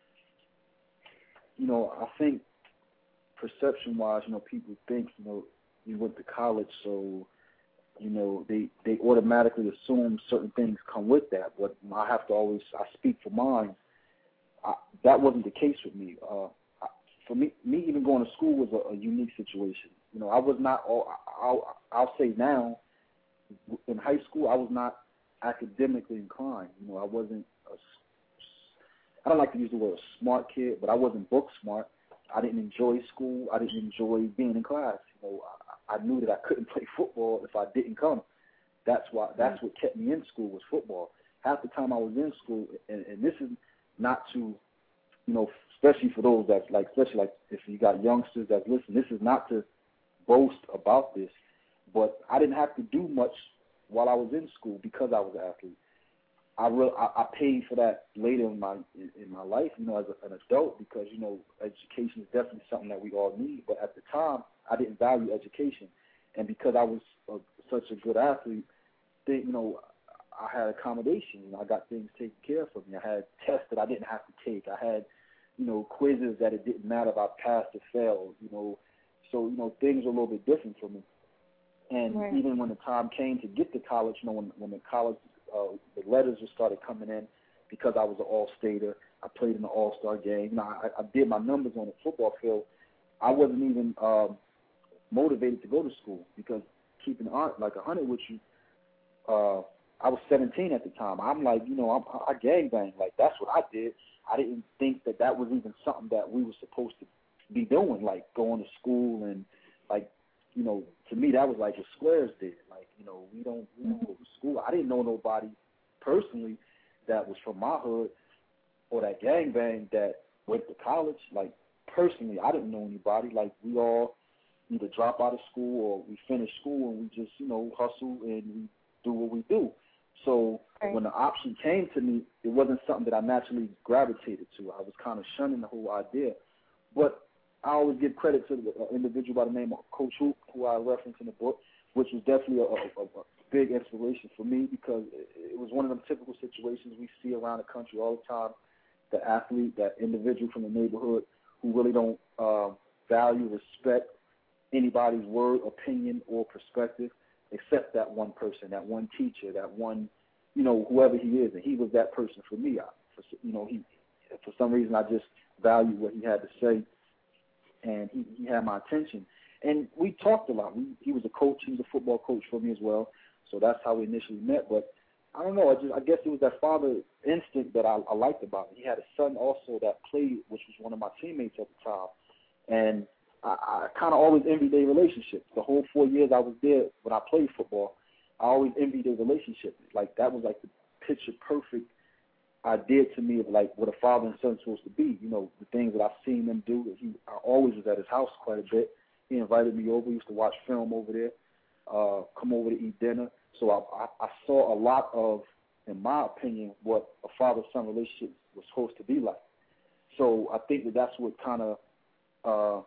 E: you know, I think perception-wise, you know, people think, you know, you went to college, so, you know, they, they automatically assume certain things come with that. But I have to always, I speak for mine. I, that wasn't the case with me. Uh, I, for me, me even going to school was a, a unique situation. You know, I was not, all, I'll, I'll say now, in high school, I was not academically inclined. You know, I wasn't, a, I don't like to use the word smart kid, but I wasn't book smart. I didn't enjoy school. I didn't enjoy being in class. You know, I, I knew that I couldn't play football if I didn't come. That's why. That's what kept me in school, was football. Half the time I was in school, and, and this is not to, you know, especially for those that, like, especially like if you got youngsters that listen, this is not to boast about this, but I didn't have to do much while I was in school because I was an athlete. I real I, I paid for that later in my in my life, you know, as a, an adult, because you know education is definitely something that we all need. But at the time, I didn't value education, and because I was a, such a good athlete, then, you know, I had accommodation. You know, I got things taken care of for me. I had tests that I didn't have to take. I had, you know, quizzes that it didn't matter if I passed or failed. You know, so you know things were a little bit different for me. And
C: right.
E: even when the time came to get to college, you know, when when the college uh, the letters just started coming in, because I was an all-stater, I played in the all-star game. You know, I, I did my numbers on the football field. I wasn't even um, motivated to go to school, because keeping on like a hundred with you, uh, I was seventeen at the time. I'm like, you know, I'm, I gangbang. Like, that's what I did. I didn't think that that was even something that we were supposed to be doing, like going to school and like, you know, to me that was like what squares did. Like, you know, we don't, we don't go to school. I didn't know nobody personally that was from my hood or that gangbang that went to college. Like, personally, I didn't know anybody. Like, we all either drop out of school or we finish school and we just, you know, hustle and we do what we do. So
C: right.
E: when the option came to me, it wasn't something that I naturally gravitated to. I was kind of shunning the whole idea. But I always give credit to the uh, individual by the name of Coach Hoop, who I reference in the book, which was definitely a, a, a big inspiration for me, because it, it was one of them typical situations we see around the country all the time. The athlete, that individual from the neighborhood who really don't uh, value, respect anybody's word, opinion, or perspective, except that one person, that one teacher, that one, you know, whoever he is. And he was that person for me. I, for, you know, he, for some reason, I just valued what he had to say, and he, he had my attention. And we talked a lot. We, he was a coach. He was a football coach for me as well. So that's how we initially met. But I don't know. I just I guess it was that father instinct that I, I liked about him. He had a son also that played, which was one of my teammates at the time. And I, I kind of always envied their relationship. The whole four years I was there when I played football, I always envied their relationship. Like, that was like the picture perfect idea to me of like what a father and son is supposed to be. You know, the things that I've seen them do. He I always was at his house quite a bit. He invited me over. He used to watch film over there, uh, come over to eat dinner. So I, I, I saw a lot of, in my opinion, what a father-son relationship was supposed to be like. So I think that that's what kind of, uh,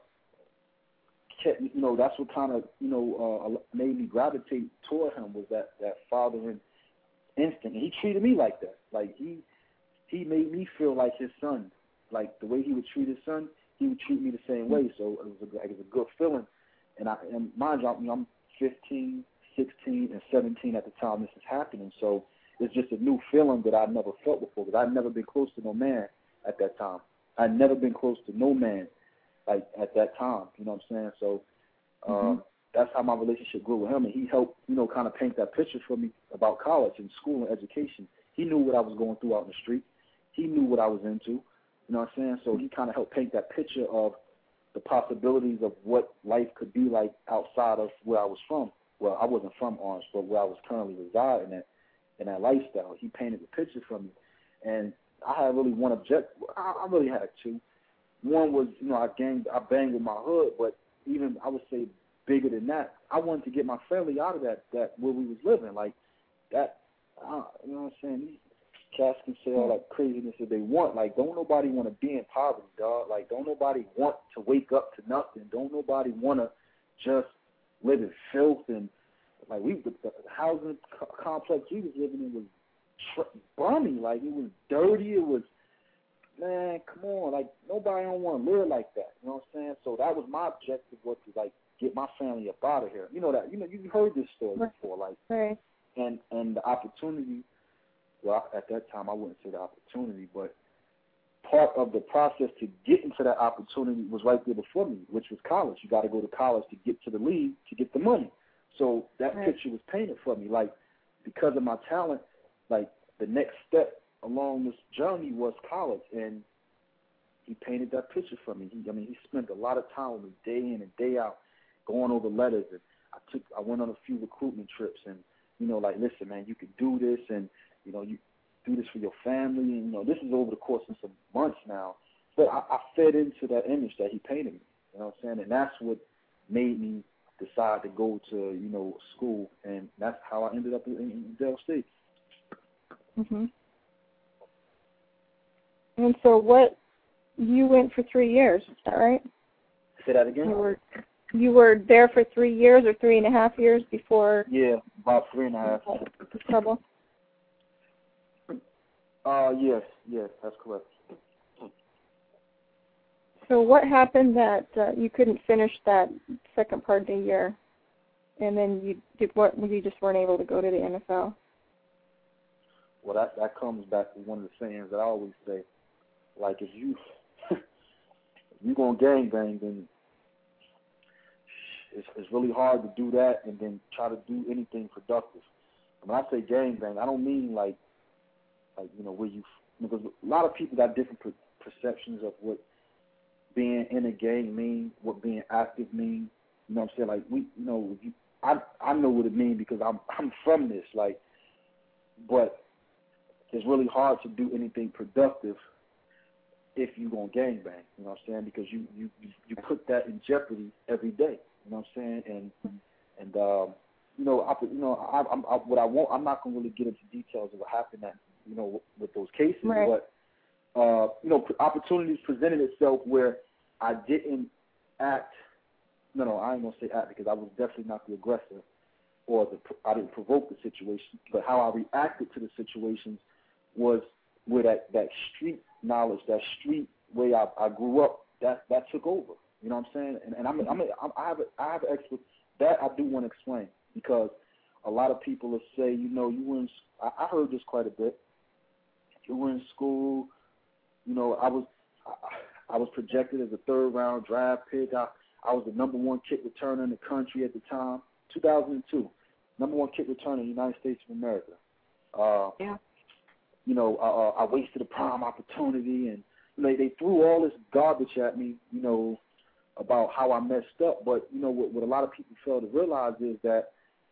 E: kept, you know, that's what kind of, you know, uh, made me gravitate toward him, was that, that fathering instinct. And he treated me like that. Like, he he made me feel like his son. Like, the way he would treat his son, he would treat me the same way. So it was a, it was a good feeling. And, I, and mind you, you know, I'm fifteen, sixteen, and seventeen at the time this is happening. So it's just a new feeling that I'd never felt before, because I'd never been close to no man at that time. I'd never been close to no man, like, at that time. You know what I'm saying? So um, mm-hmm. that's how my relationship grew with him. And he helped, you know, kind of paint that picture for me about college and school and education. He knew what I was going through out in the street. He knew what I was into. You know what I'm saying? So he kind of helped paint that picture of the possibilities of what life could be like outside of where I was from. Well, I wasn't from Orange, but where I was currently residing at, in that lifestyle. He painted the picture for me. And I had really one objective. I, I really had two. One was, you know, I ganged, I banged with my hood, but even, I would say, bigger than that, I wanted to get my family out of that, that where we was living. Like, that, uh, you know what I'm saying? These cats can say all that craziness that they want. Like, don't nobody want to be in poverty, dog. Like, don't nobody want to wake up to nothing. Don't nobody want to just live in filth. And, like, we, the housing co- complex we was living in was tr- bummy. Like, it was dirty. It was, man, come on. Like, nobody don't want to live like that. You know what I'm saying? So that was my objective, was to, like, get my family up out of here. You know that. You know, you heard this story before. Like,
C: right.
E: and, and the opportunity, well, at that time, I wouldn't say the opportunity, but part of the process to get into that opportunity was right there before me, which was college. You got to go to college to get to the league, to get the money. So that
C: right.
E: picture was painted for me. Like, because of my talent, like, the next step along this journey was college, and he painted that picture for me. He, I mean, he spent a lot of time with me, day in and day out, going over letters, and I took, I went on a few recruitment trips, and, you know, like, listen, man, you can do this, and, you know, you do this for your family, and, you know, this is over the course of some months now, but I, I fed into that image that he painted me, you know what I'm saying, and that's what made me decide to go to, you know, school, and that's how I ended up in, in Del State.
C: Mm-hmm. And so what, you went for three years, is that right?
E: Say that again?
C: You were you were there for three years or three and a half years before?
E: Yeah, about three and a half.
C: Trouble?
E: Uh, yes, yes, that's correct.
C: So what happened that uh, you couldn't finish that second part of the year, and then you did what? You just weren't able to go to the N F L?
E: Well, that that comes back to one of the sayings that I always say. Like, if you if you gonna gangbang, then it's it's really hard to do that and then try to do anything productive. When I say gangbang, I don't mean like like you know where you, because a lot of people got different per- perceptions of what being in a gang mean, what being active mean. You know what I'm saying? Like, we, you know, you, I I know what it means because I'm I'm from this. Like, but it's really hard to do anything productive if you gonna gangbang. You know what I'm saying? Because you you you put that in jeopardy every day. You know what I'm saying? And and um, you know, I, you know, I, I'm I, what I want. I'm not gonna really get into details of what happened at, you know, with, with those cases,
C: right.
E: but uh, you know, opportunities presented itself where I didn't act. No, no, I ain't gonna say act because I was definitely not the aggressor, or the I didn't provoke the situation. But how I reacted to the situations was with that, that street knowledge, that street way I, I grew up. That that took over. You know what I'm saying? And, and I'm, I'm, I'm I have a, I have an expert that I do want to explain, because a lot of people will say, you know, you were in. I, I heard this quite a bit. You were in school. You know, I was I, I was projected as a third round draft pick. I, I was the number one kick returner in the country at the time, two thousand two, number one kick returner in the United States of America. Uh,
C: yeah.
E: You know, uh, I wasted a prime opportunity, and you know, they, they threw all this garbage at me, you know, about how I messed up. But you know, what, what a lot of people fail to realize is that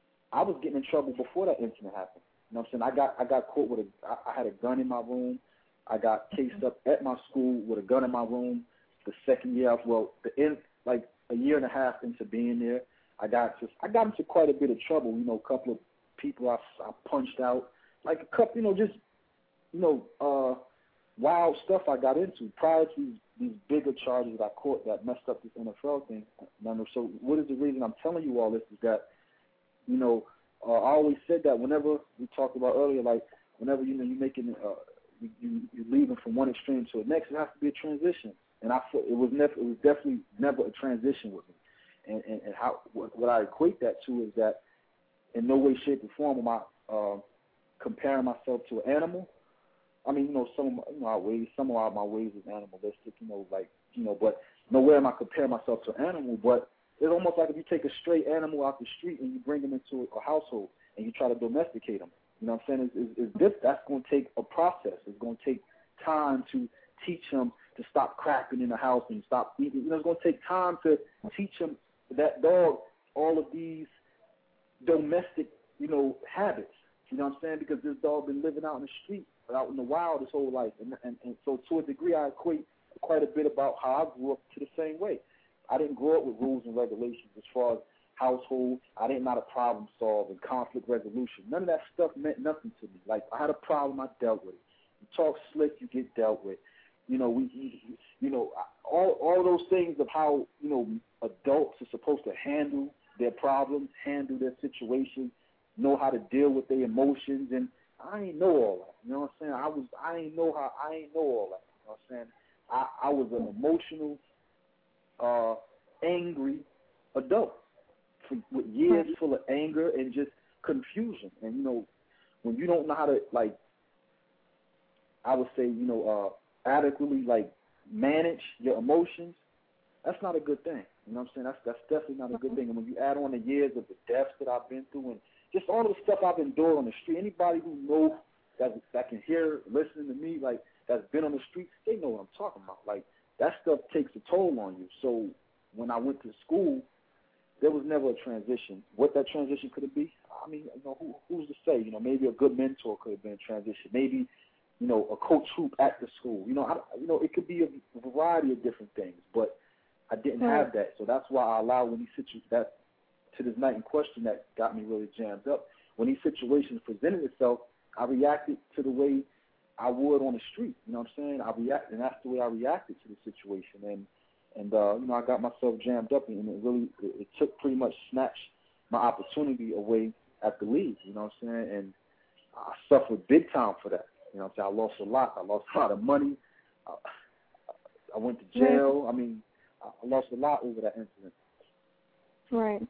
E: I was getting in trouble before that incident happened. You know what I'm saying? I got I got caught with a I, I had a gun in my room. I got cased up at my school with a gun in my room. The second year, well, the end, like a year and a half into being there, I got just I got into quite a bit of trouble. You know, a couple of people I, I punched out, like a couple, you know, just you know, uh, wild stuff I got into prior to these, these bigger charges that I caught that messed up this N F L thing. So what is the reason I'm telling you all this is that, you know, uh, I always said that whenever we talked about earlier, like whenever, you know, you're making, uh, you, you, you're leaving from one extreme to the next, it has to be a transition. And I it was never, it was definitely never a transition with me. And, and, and how what, what I equate that to is that in no way, shape, or form am I uh, comparing myself to an animal. I mean, you know, some of my, you know, our ways, some of my ways is animalistic, you know, like, you know, but nowhere am I comparing myself to an animal. But it's almost like if you take a stray animal out the street and you bring him into a household and you try to domesticate him. You know what I'm saying? It's, it's, it's, that's going to take a process. It's going to take time to teach him to stop cracking in the house and stop eating. You know, it's going to take time to teach him, that dog, all of these domestic, you know, habits. You know what I'm saying? Because this dog been living out in the street, out in the wild his whole life. And, and, and so to a degree, I equate quite a bit about how I grew up to the same way. I didn't grow up with rules and regulations as far as household. I didn't know how to problem solve and conflict resolution. None of that stuff meant nothing to me. Like, I had a problem, I dealt with it. You talk slick, you get dealt with. You know, we, we you know, all all those things of how, you know, adults are supposed to handle their problems, handle their situations, know how to deal with their emotions, and I ain't know all that. You know what I'm saying? I was I ain't know how I ain't know all that. You know what I'm saying? I, I was an emotional, uh, angry adult for, with years full of anger and just confusion. And you know, when you don't know how to, like, I would say, you know, uh, adequately like manage your emotions, that's not a good thing. You know what I'm saying? That's that's definitely not a good thing. And when you add on the years of the deaths that I've been through and just all of the stuff I've endured on the street, anybody who knows that that can hear, listening to me, like, that's been on the streets, they know what I'm talking about. Like, that stuff takes a toll on you. So when I went to school, there was never a transition. What that transition could it be? I mean, you know, who, who's to say? You know, maybe a good mentor could have been a transition. Maybe, you know, a coach hoop at the school. You know, I, you know, it could be a variety of different things. But I didn't right. have that, so that's why I allow when these situations that to this night in question that got me really jammed up. When these situations presented itself, I reacted to the way I would on the street. You know what I'm saying? I react, and that's the way I reacted to the situation. And and uh, you know, I got myself jammed up, and it really it, it took pretty much snatched my opportunity away at the league. You know what I'm saying? And I suffered big time for that. You know what I'm saying? I lost a lot. I lost a lot of money. I, I went to jail. I mean, I lost a lot over that incident.
C: Right.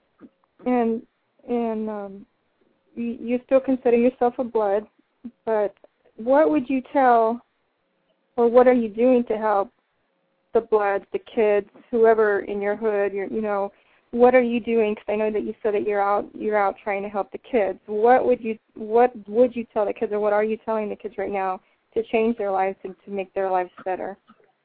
C: And and um, you, you still consider yourself a blood, but what would you tell, or what are you doing to help the Bloods, the kids, whoever in your hood? Your, you know, what are you doing? Because I know that you said that you're out you're out trying to help the kids. What would you what would you tell the kids, or what are you telling the kids right now to change their lives and to make their lives better?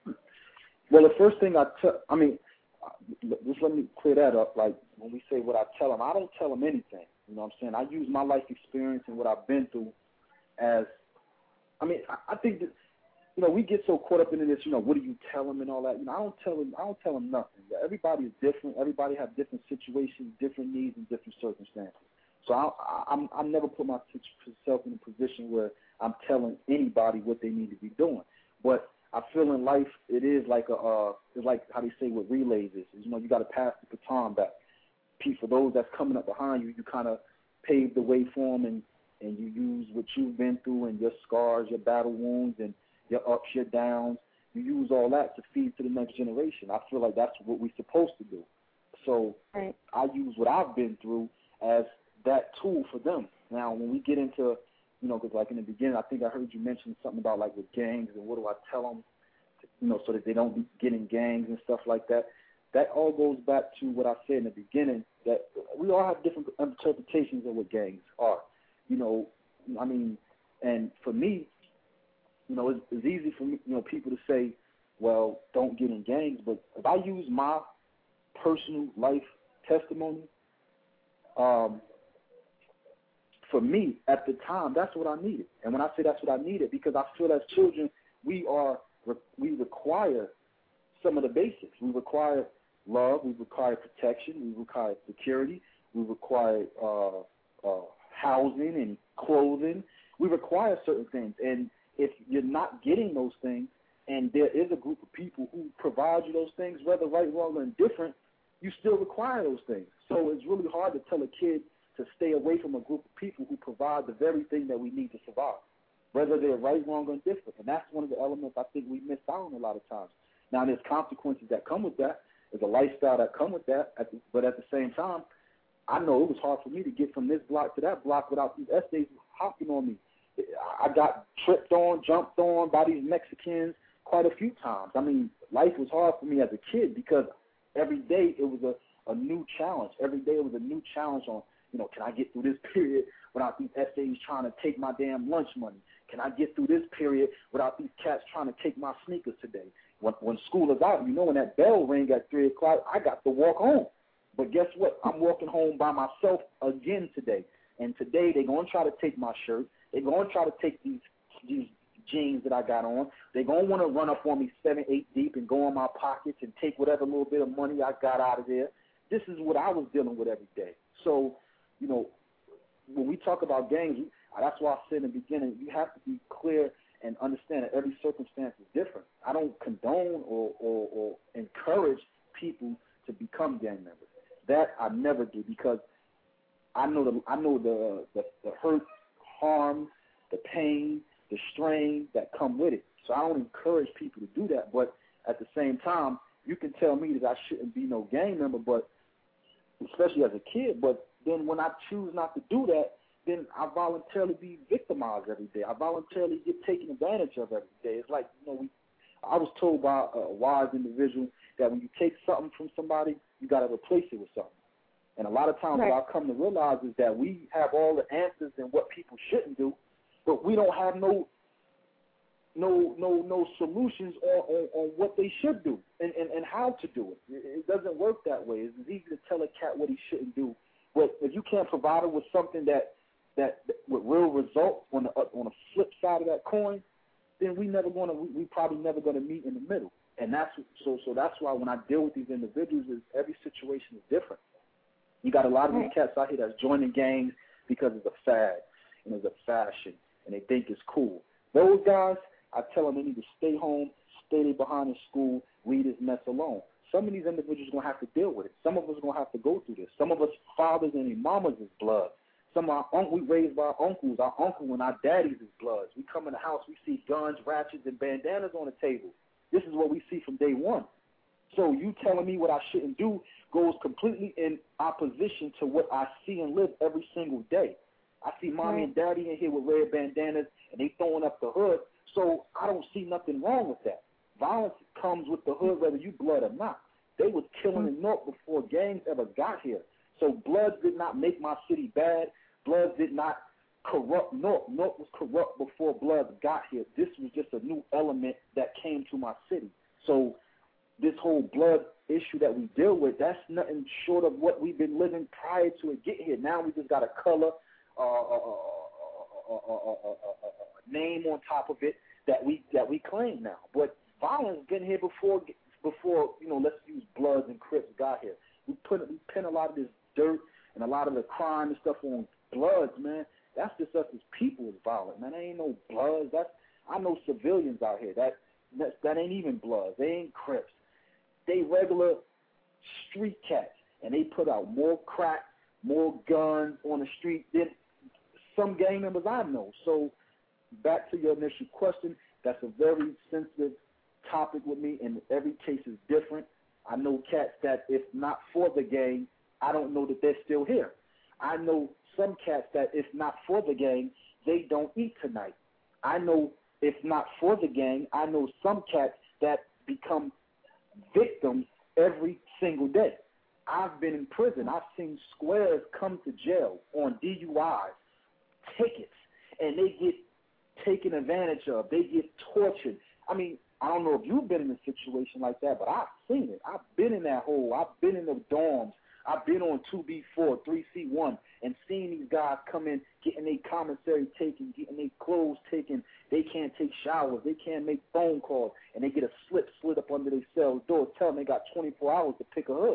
E: Well, the first thing I tell, I mean, just let me clear that up. Like, when we say what I tell them, I don't tell them anything. You know what I'm saying? I use my life experience and what I've been through as, I mean, I, I think that, you know, we get so caught up in this, you know, what do you tell them and all that. You know, I don't tell them, I don't tell them nothing. Everybody is different. Everybody has different situations, different needs, and different circumstances. So I, I, I'm, I never put myself in a position where I'm telling anybody what they need to be doing. But I feel in life it is like a, uh, it's like how they say what relays is. You know, you got to pass the baton back. For those that's coming up behind you, you kind of pave the way for them, and, and you use what you've been through and your scars, your battle wounds, and your ups, your downs. You use all that to feed to the next generation. I feel like that's what we're supposed to do. So
C: right.
E: I use what I've been through as that tool for them. Now, when we get into, you know, because like in the beginning, I think I heard you mention something about like with gangs and what do I tell them, to, you know, so that they don't get in gangs and stuff like that. That all goes back to what I said in the beginning, that we all have different interpretations of what gangs are. You know, I mean, and for me, you know, it's, it's easy for me, you know, people to say, well, don't get in gangs. But if I use my personal life testimony, um, for me, at the time, that's what I needed. And when I say that's what I needed, because I feel as children, we are we require some of the basics. We require love. We require protection. We require security. We require uh, uh, housing and clothing. We require certain things. And if you're not getting those things, and there is a group of people who provide you those things, whether right, wrong, or indifferent, you still require those things. So it's really hard to tell a kid to stay away from a group of people who provide the very thing that we need to survive, whether they're right, wrong, or indifferent. And that's one of the elements I think we miss out on a lot of times. Now, there's consequences that come with that. There's a lifestyle that come with that. At the, but at the same time, I know it was hard for me to get from this block to that block without these S Js hopping on me. I got tripped on, jumped on by these Mexicans quite a few times. I mean, life was hard for me as a kid because every day it was a, a new challenge. Every day it was a new challenge on, you know, can I get through this period without these S Js trying to take my damn lunch money? Can I get through this period without these cats trying to take my sneakers today? When, when school is out, you know, when that bell rang at three o'clock, I got to walk home. But guess what? I'm walking home by myself again today. And today they're going to try to take my shirt. They're going to try to take these these jeans that I got on. They're going to want to run up on me seven, eight deep and go in my pockets and take whatever little bit of money I got out of there. This is what I was dealing with every day. So, you know, when we talk about gangs, that's why I said in the beginning, you have to be clear and understand that every circumstance is different. I don't condone or, or, or encourage people to become gang members. That I never do because I know the I know the the, the hurt, harm, the pain, the strain that come with it. So I don't encourage people to do that. But at the same time, you can tell me that I shouldn't be no gang member, but especially as a kid. But then when I choose not to do that, then I voluntarily be victimized every day. I voluntarily get taken advantage of every day. It's like, you know, we, I was told by a wise individual that when you take something from somebody, you got to replace it with something. And a lot of times
C: right.
E: what I've come to realize is that we have all the answers in what people shouldn't do, but we don't have no no no no solutions on, on, on what they should do and, and, and how to do it. it. It doesn't work that way. It's easy to tell a cat what he shouldn't do, but if you can't provide him with something that that with real results on the on the flip side of that coin, then we never gonna we, we probably never gonna meet in the middle. And that's so so that's why when I deal with these individuals, is every situation is different. You got a lot of these cats out here that's joining gangs because it's a fad and it's a fashion and they think it's cool. Those guys, I tell them they need to stay home, stay behind in school, leave this mess alone. Some of these individuals are going to have to deal with it. Some of us are going to have to go through this. Some of us fathers and mamas is blood. Some of our uncles, we raised by our uncles, our uncle and our daddies is bloods. We come in the house, we see guns, ratchets, and bandanas on the table. This is what we see from day one. So you telling me what I shouldn't do goes completely in opposition to what I see and live every single day. I see mommy right. and daddy in here with red bandanas, and they throwing up the hood, so I don't see nothing wrong with that. Violence comes with the hood, whether you blood or not. They was killing in North before gangs ever got here. So Bloods did not make my city bad. Bloods did not corrupt North. North was corrupt before Bloods got here. This was just a new element that came to my city. So this whole blood issue that we deal with, that's nothing short of what we've been living prior to it getting here. Now we just got a color, uh, a, a, a, a, a, a name on top of it that we that we claim now. But violence been here before, before you know, let's use Bloods and Crips got here. We put we pin a lot of this dirt and a lot of the crime and stuff on Bloods, man. That's just us as people is violent, man. There ain't no Bloods. That's I know civilians out here. That that, that ain't even Bloods. They ain't Crips. They regular street cats, and they put out more crack, more guns on the street than some gang members I know. So back to your initial question, that's a very sensitive topic with me, and every case is different. I know cats that if not for the gang, I don't know that they're still here. I know some cats that if not for the gang, they don't eat tonight. I know if not for the gang, I know some cats that become victims every single day. I've been in prison. I've seen squares come to jail on D U Is, tickets, and they get taken advantage of. They get tortured. I mean, I don't know if you've been in a situation like that, but I've seen it. I've been in that hole. I've been in the dorms. I've been on two B four, three C one, and seen these guys come in, getting their commissary taken, getting their clothes taken. They can't take showers. They can't make phone calls, and they get a slip slid up under their cell door telling them they got twenty-four hours to pick a hood.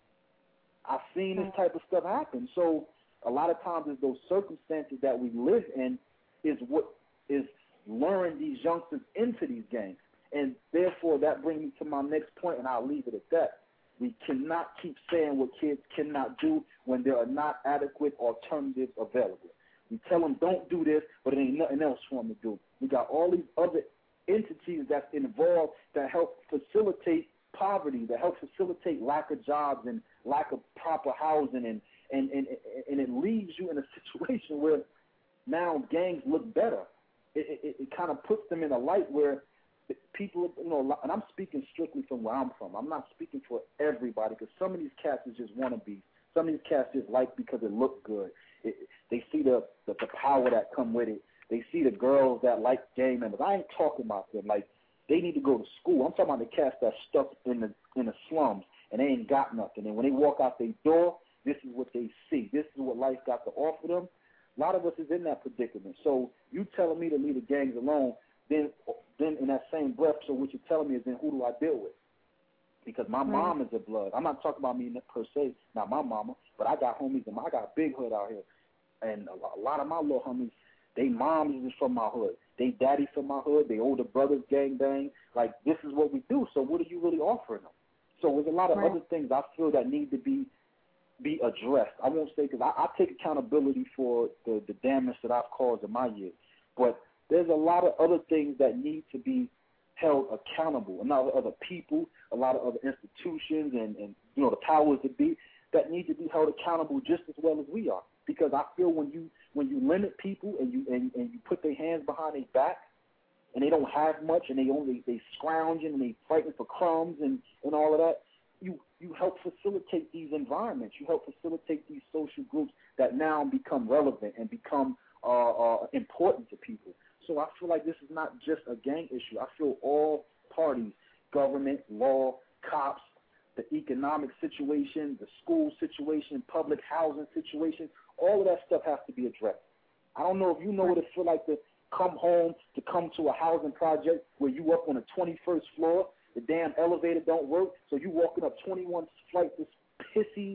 E: I've seen this type of stuff happen. So a lot of times it's those circumstances that we live in is what is luring these youngsters into these gangs. And therefore, that brings me to my next point, and I'll leave it at that. We cannot keep saying what kids cannot do when there are not adequate alternatives available. We tell them don't do this, but it ain't nothing else for them to do. We got all these other entities that's involved that help facilitate poverty, that help facilitate lack of jobs and lack of proper housing, and, and, and, and it leaves you in a situation where now gangs look better. It, it, it kind of puts them in a light where people, you know, and I'm speaking strictly from where I'm from. I'm not speaking for everybody, because some of these cats is just wannabes. Some of these cats just like because it look good. It, they see the, the the power that come with it. They see the girls that like gang members. I ain't talking about them. Like, they need to go to school. I'm talking about the cats that stuck in the in the slums and they ain't got nothing. And when they walk out their door, this is what they see. This is what life got to offer them. A lot of us is in that predicament. So you telling me to leave the gangs alone, then then in that same breath, so what you're telling me is then who do I deal with? Because my right. mom is a blood. I'm not talking about me per se, not my mama, but I got homies, and I got a big hood out here. And a lot of my little homies, they moms is from my hood. They daddies from my hood. They older brothers gang bang. Like, this is what we do. So what are you really offering them? So there's a lot of right. other things I feel that need to be be addressed. I won't say, because I, I take accountability for the, the damage that I've caused in my years. But there's a lot of other things that need to be held accountable. A lot of other people, a lot of other institutions, and, and you know, the powers that be, that need to be held accountable just as well as we are. Because I feel when you when you limit people and you and, and you put their hands behind their back and they don't have much and they only they scrounging and they fighting for crumbs and, and all of that, you you help facilitate these environments. You help facilitate these social groups that now become relevant and become uh, uh, important to people. So I feel like this is not just a gang issue. I feel all parties, government, law, cops, the economic situation, the school situation, public housing situation, all of that stuff has to be addressed. I don't know if you know what it feels like to come home, to come to a housing project where you up on the twenty-first floor, the damn elevator don't work, so you walking up twenty-one flights of pissy,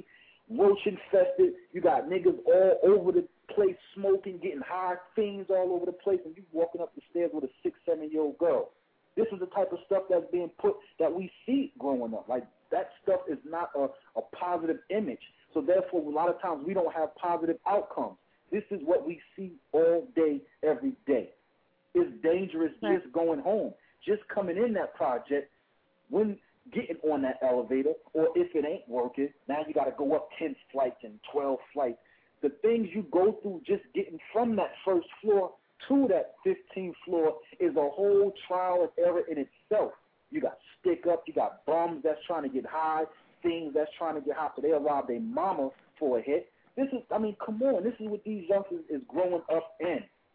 E: roach infested. You got niggas all over the place smoking, getting high, fiends all over the place, and you walking up the stairs with a six, seven-year-old girl. This is the type of stuff that's being put, that we see growing up. Like, that stuff is not a, a positive image. So, therefore, a lot of times we don't have positive outcomes. This is what we see all day, every day. It's dangerous right. just going home. Just coming in that project, when getting on that elevator, or if it ain't working, now you got to go up ten flights and twelve flights. The things you go through just getting from that first floor to that fifteenth floor is a whole trial and error in itself. You got stick up, you got bums that's trying to get high, things that's trying to get high, so they'll rob their mama for a hit. This is, I mean, come on, this is what these youngsters is growing up in.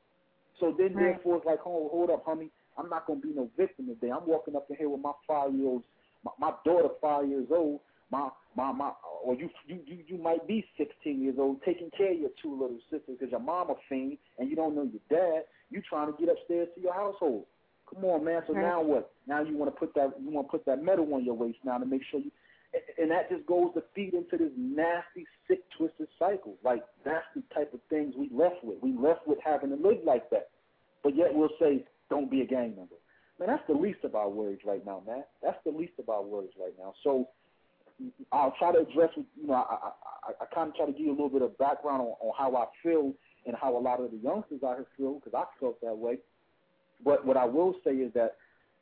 E: So then, right. therefore, it's like, hold, hold up, homie, I'm not going to be no victim today. I'm walking up in here with my five-year-olds, my, my daughter five years old, my, my, my, or you, you, you, you might be sixteen years old, taking care of your two little sisters because your mom a fiend and you don't know your dad. You trying to get upstairs to your household. Come on, man. So right. now what? Now you want to put that, you want to put that metal on your waist now to make sure you, and that just goes to feed into this nasty, sick, twisted cycle. Like, that's the type of things we left with. We left with having to live like that. But yet we'll say, don't be a gang member. Man, that's the least of our worries right now, man. That's the least of our worries right now. So I'll try to address, you know, I, I, I kind of try to give you a little bit of background on, on how I feel and how a lot of the youngsters out here feel, because I felt that way. But what I will say is that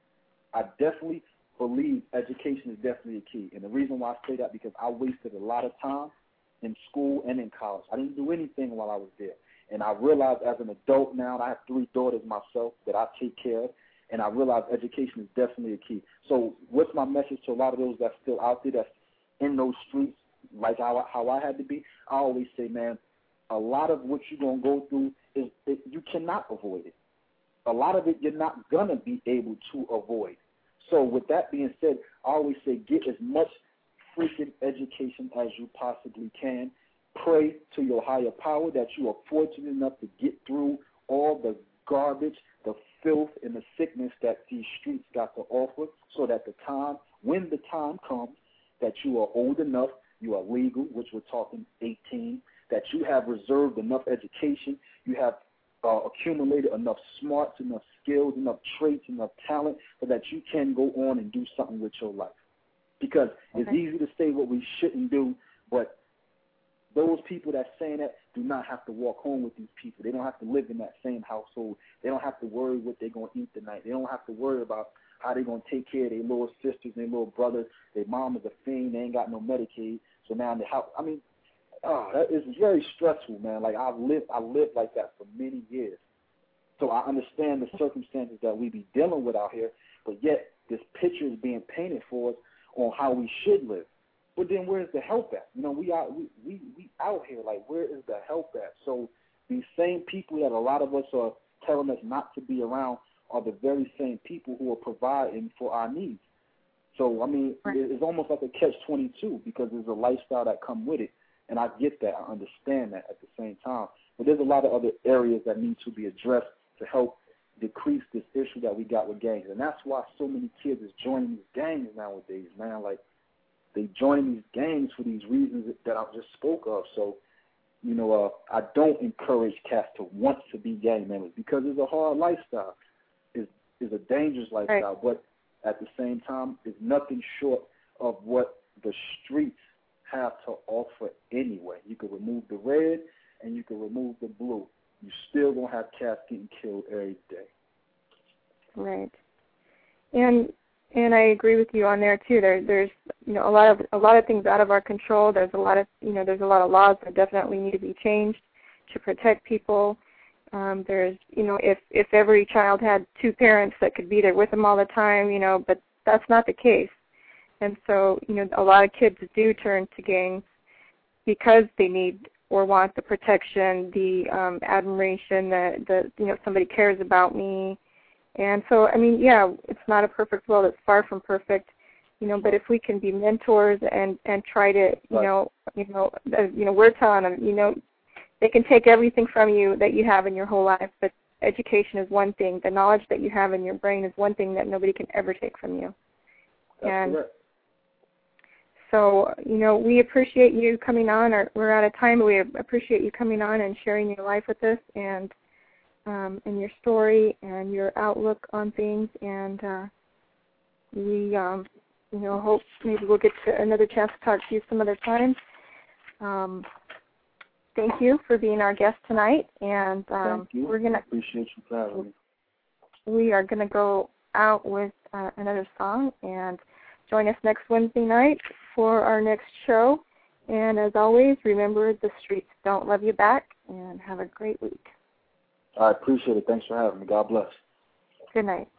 E: I definitely believe education is definitely a key. And the reason why I say that, because I wasted a lot of time in school and in college. I didn't do anything while I was there. And I realized as an adult now, and I have three daughters myself that I take care of, and I realize education is definitely a key. So what's my message to a lot of those that's still out there, that's in those streets, like how, how I had to be? I always say, man, a lot of what you're going to go through, is it, you cannot avoid it. A lot of it you're not going to be able to avoid. So with that being said, I always say get as much freaking education as you possibly can. Pray to your higher power that you are fortunate enough to get through all the garbage, the filth, and the sickness that these streets got to offer, so that the time, when the time comes, that you are old enough, you are legal, which we're talking eighteen, that you have reserved enough education, you have uh, accumulated enough smarts, enough skills, enough traits, enough talent, so that you can go on and do something with your life. Because okay. it's easy to say what we shouldn't do, but those people that's saying that do not have to walk home with these people. They don't have to live in that same household. They don't have to worry what they're going to eat tonight. They don't have to worry about how they're going to take care of their little sisters and their little brothers. Their mom is a fiend. They ain't got no Medicaid. So now in the house, I mean, oh, that is very stressful, man. Like, I've lived, I lived like that for many years. So I understand the circumstances that we be dealing with out here, but yet this picture is being painted for us on how we should live. But then where's the help at? You know, we out we, we, we out here, like, where is the help at? So these same people that a lot of us are telling us not to be around are the very same people who are providing for our needs. So, I mean, right. it's almost like a catch twenty-two, because there's a lifestyle that come with it, and I get that. I understand that at the same time. But there's a lot of other areas that need to be addressed to help decrease this issue that we got with gangs. And that's why so many kids is joining these gangs nowadays, man. Like, they join these gangs for these reasons that I just spoke of. So, you know, uh, I don't encourage cats to want to be gang members, because it's a hard lifestyle. It's, it's a dangerous lifestyle. Right. But at the same time, it's nothing short of what the streets have to offer anyway. You can remove the red and you can remove the blue. You still going to have cats getting killed every day.
C: Right. And And I agree with you on there too. There, there's you know a lot of a lot of things out of our control. There's a lot of you know there's a lot of laws that definitely need to be changed to protect people. Um, there's you know if if every child had two parents that could be there with them all the time, you know, but that's not the case. And so you know a lot of kids do turn to gangs because they need or want the protection, the um, admiration, that the you know somebody cares about me. And so, I mean, yeah, it's not a perfect world. It's far from perfect, you know. But if we can be mentors and, and try to, you know, you know, uh, you know, we're telling them, you know, they can take everything from you that you have in your whole life, but education is one thing. The knowledge that you have in your brain is one thing that nobody can ever take from you.
E: That's
C: and
E: correct.
C: so, you know, we appreciate you coming on. Or we're out of time, but we appreciate you coming on and sharing your life with us and um, and your story and your outlook on things. And uh, we, um, you know, hope maybe we'll get to another chance to talk to you some other time. Um, thank you for being our guest tonight. And um,
E: thank you.
C: We're gonna
E: appreciate you for having me.
C: We are going to go out with uh, another song, and join us next Wednesday night for our next show. And as always, remember, the streets don't love you back, and have a great week.
E: I appreciate it. Thanks for having me. God bless.
C: Good night.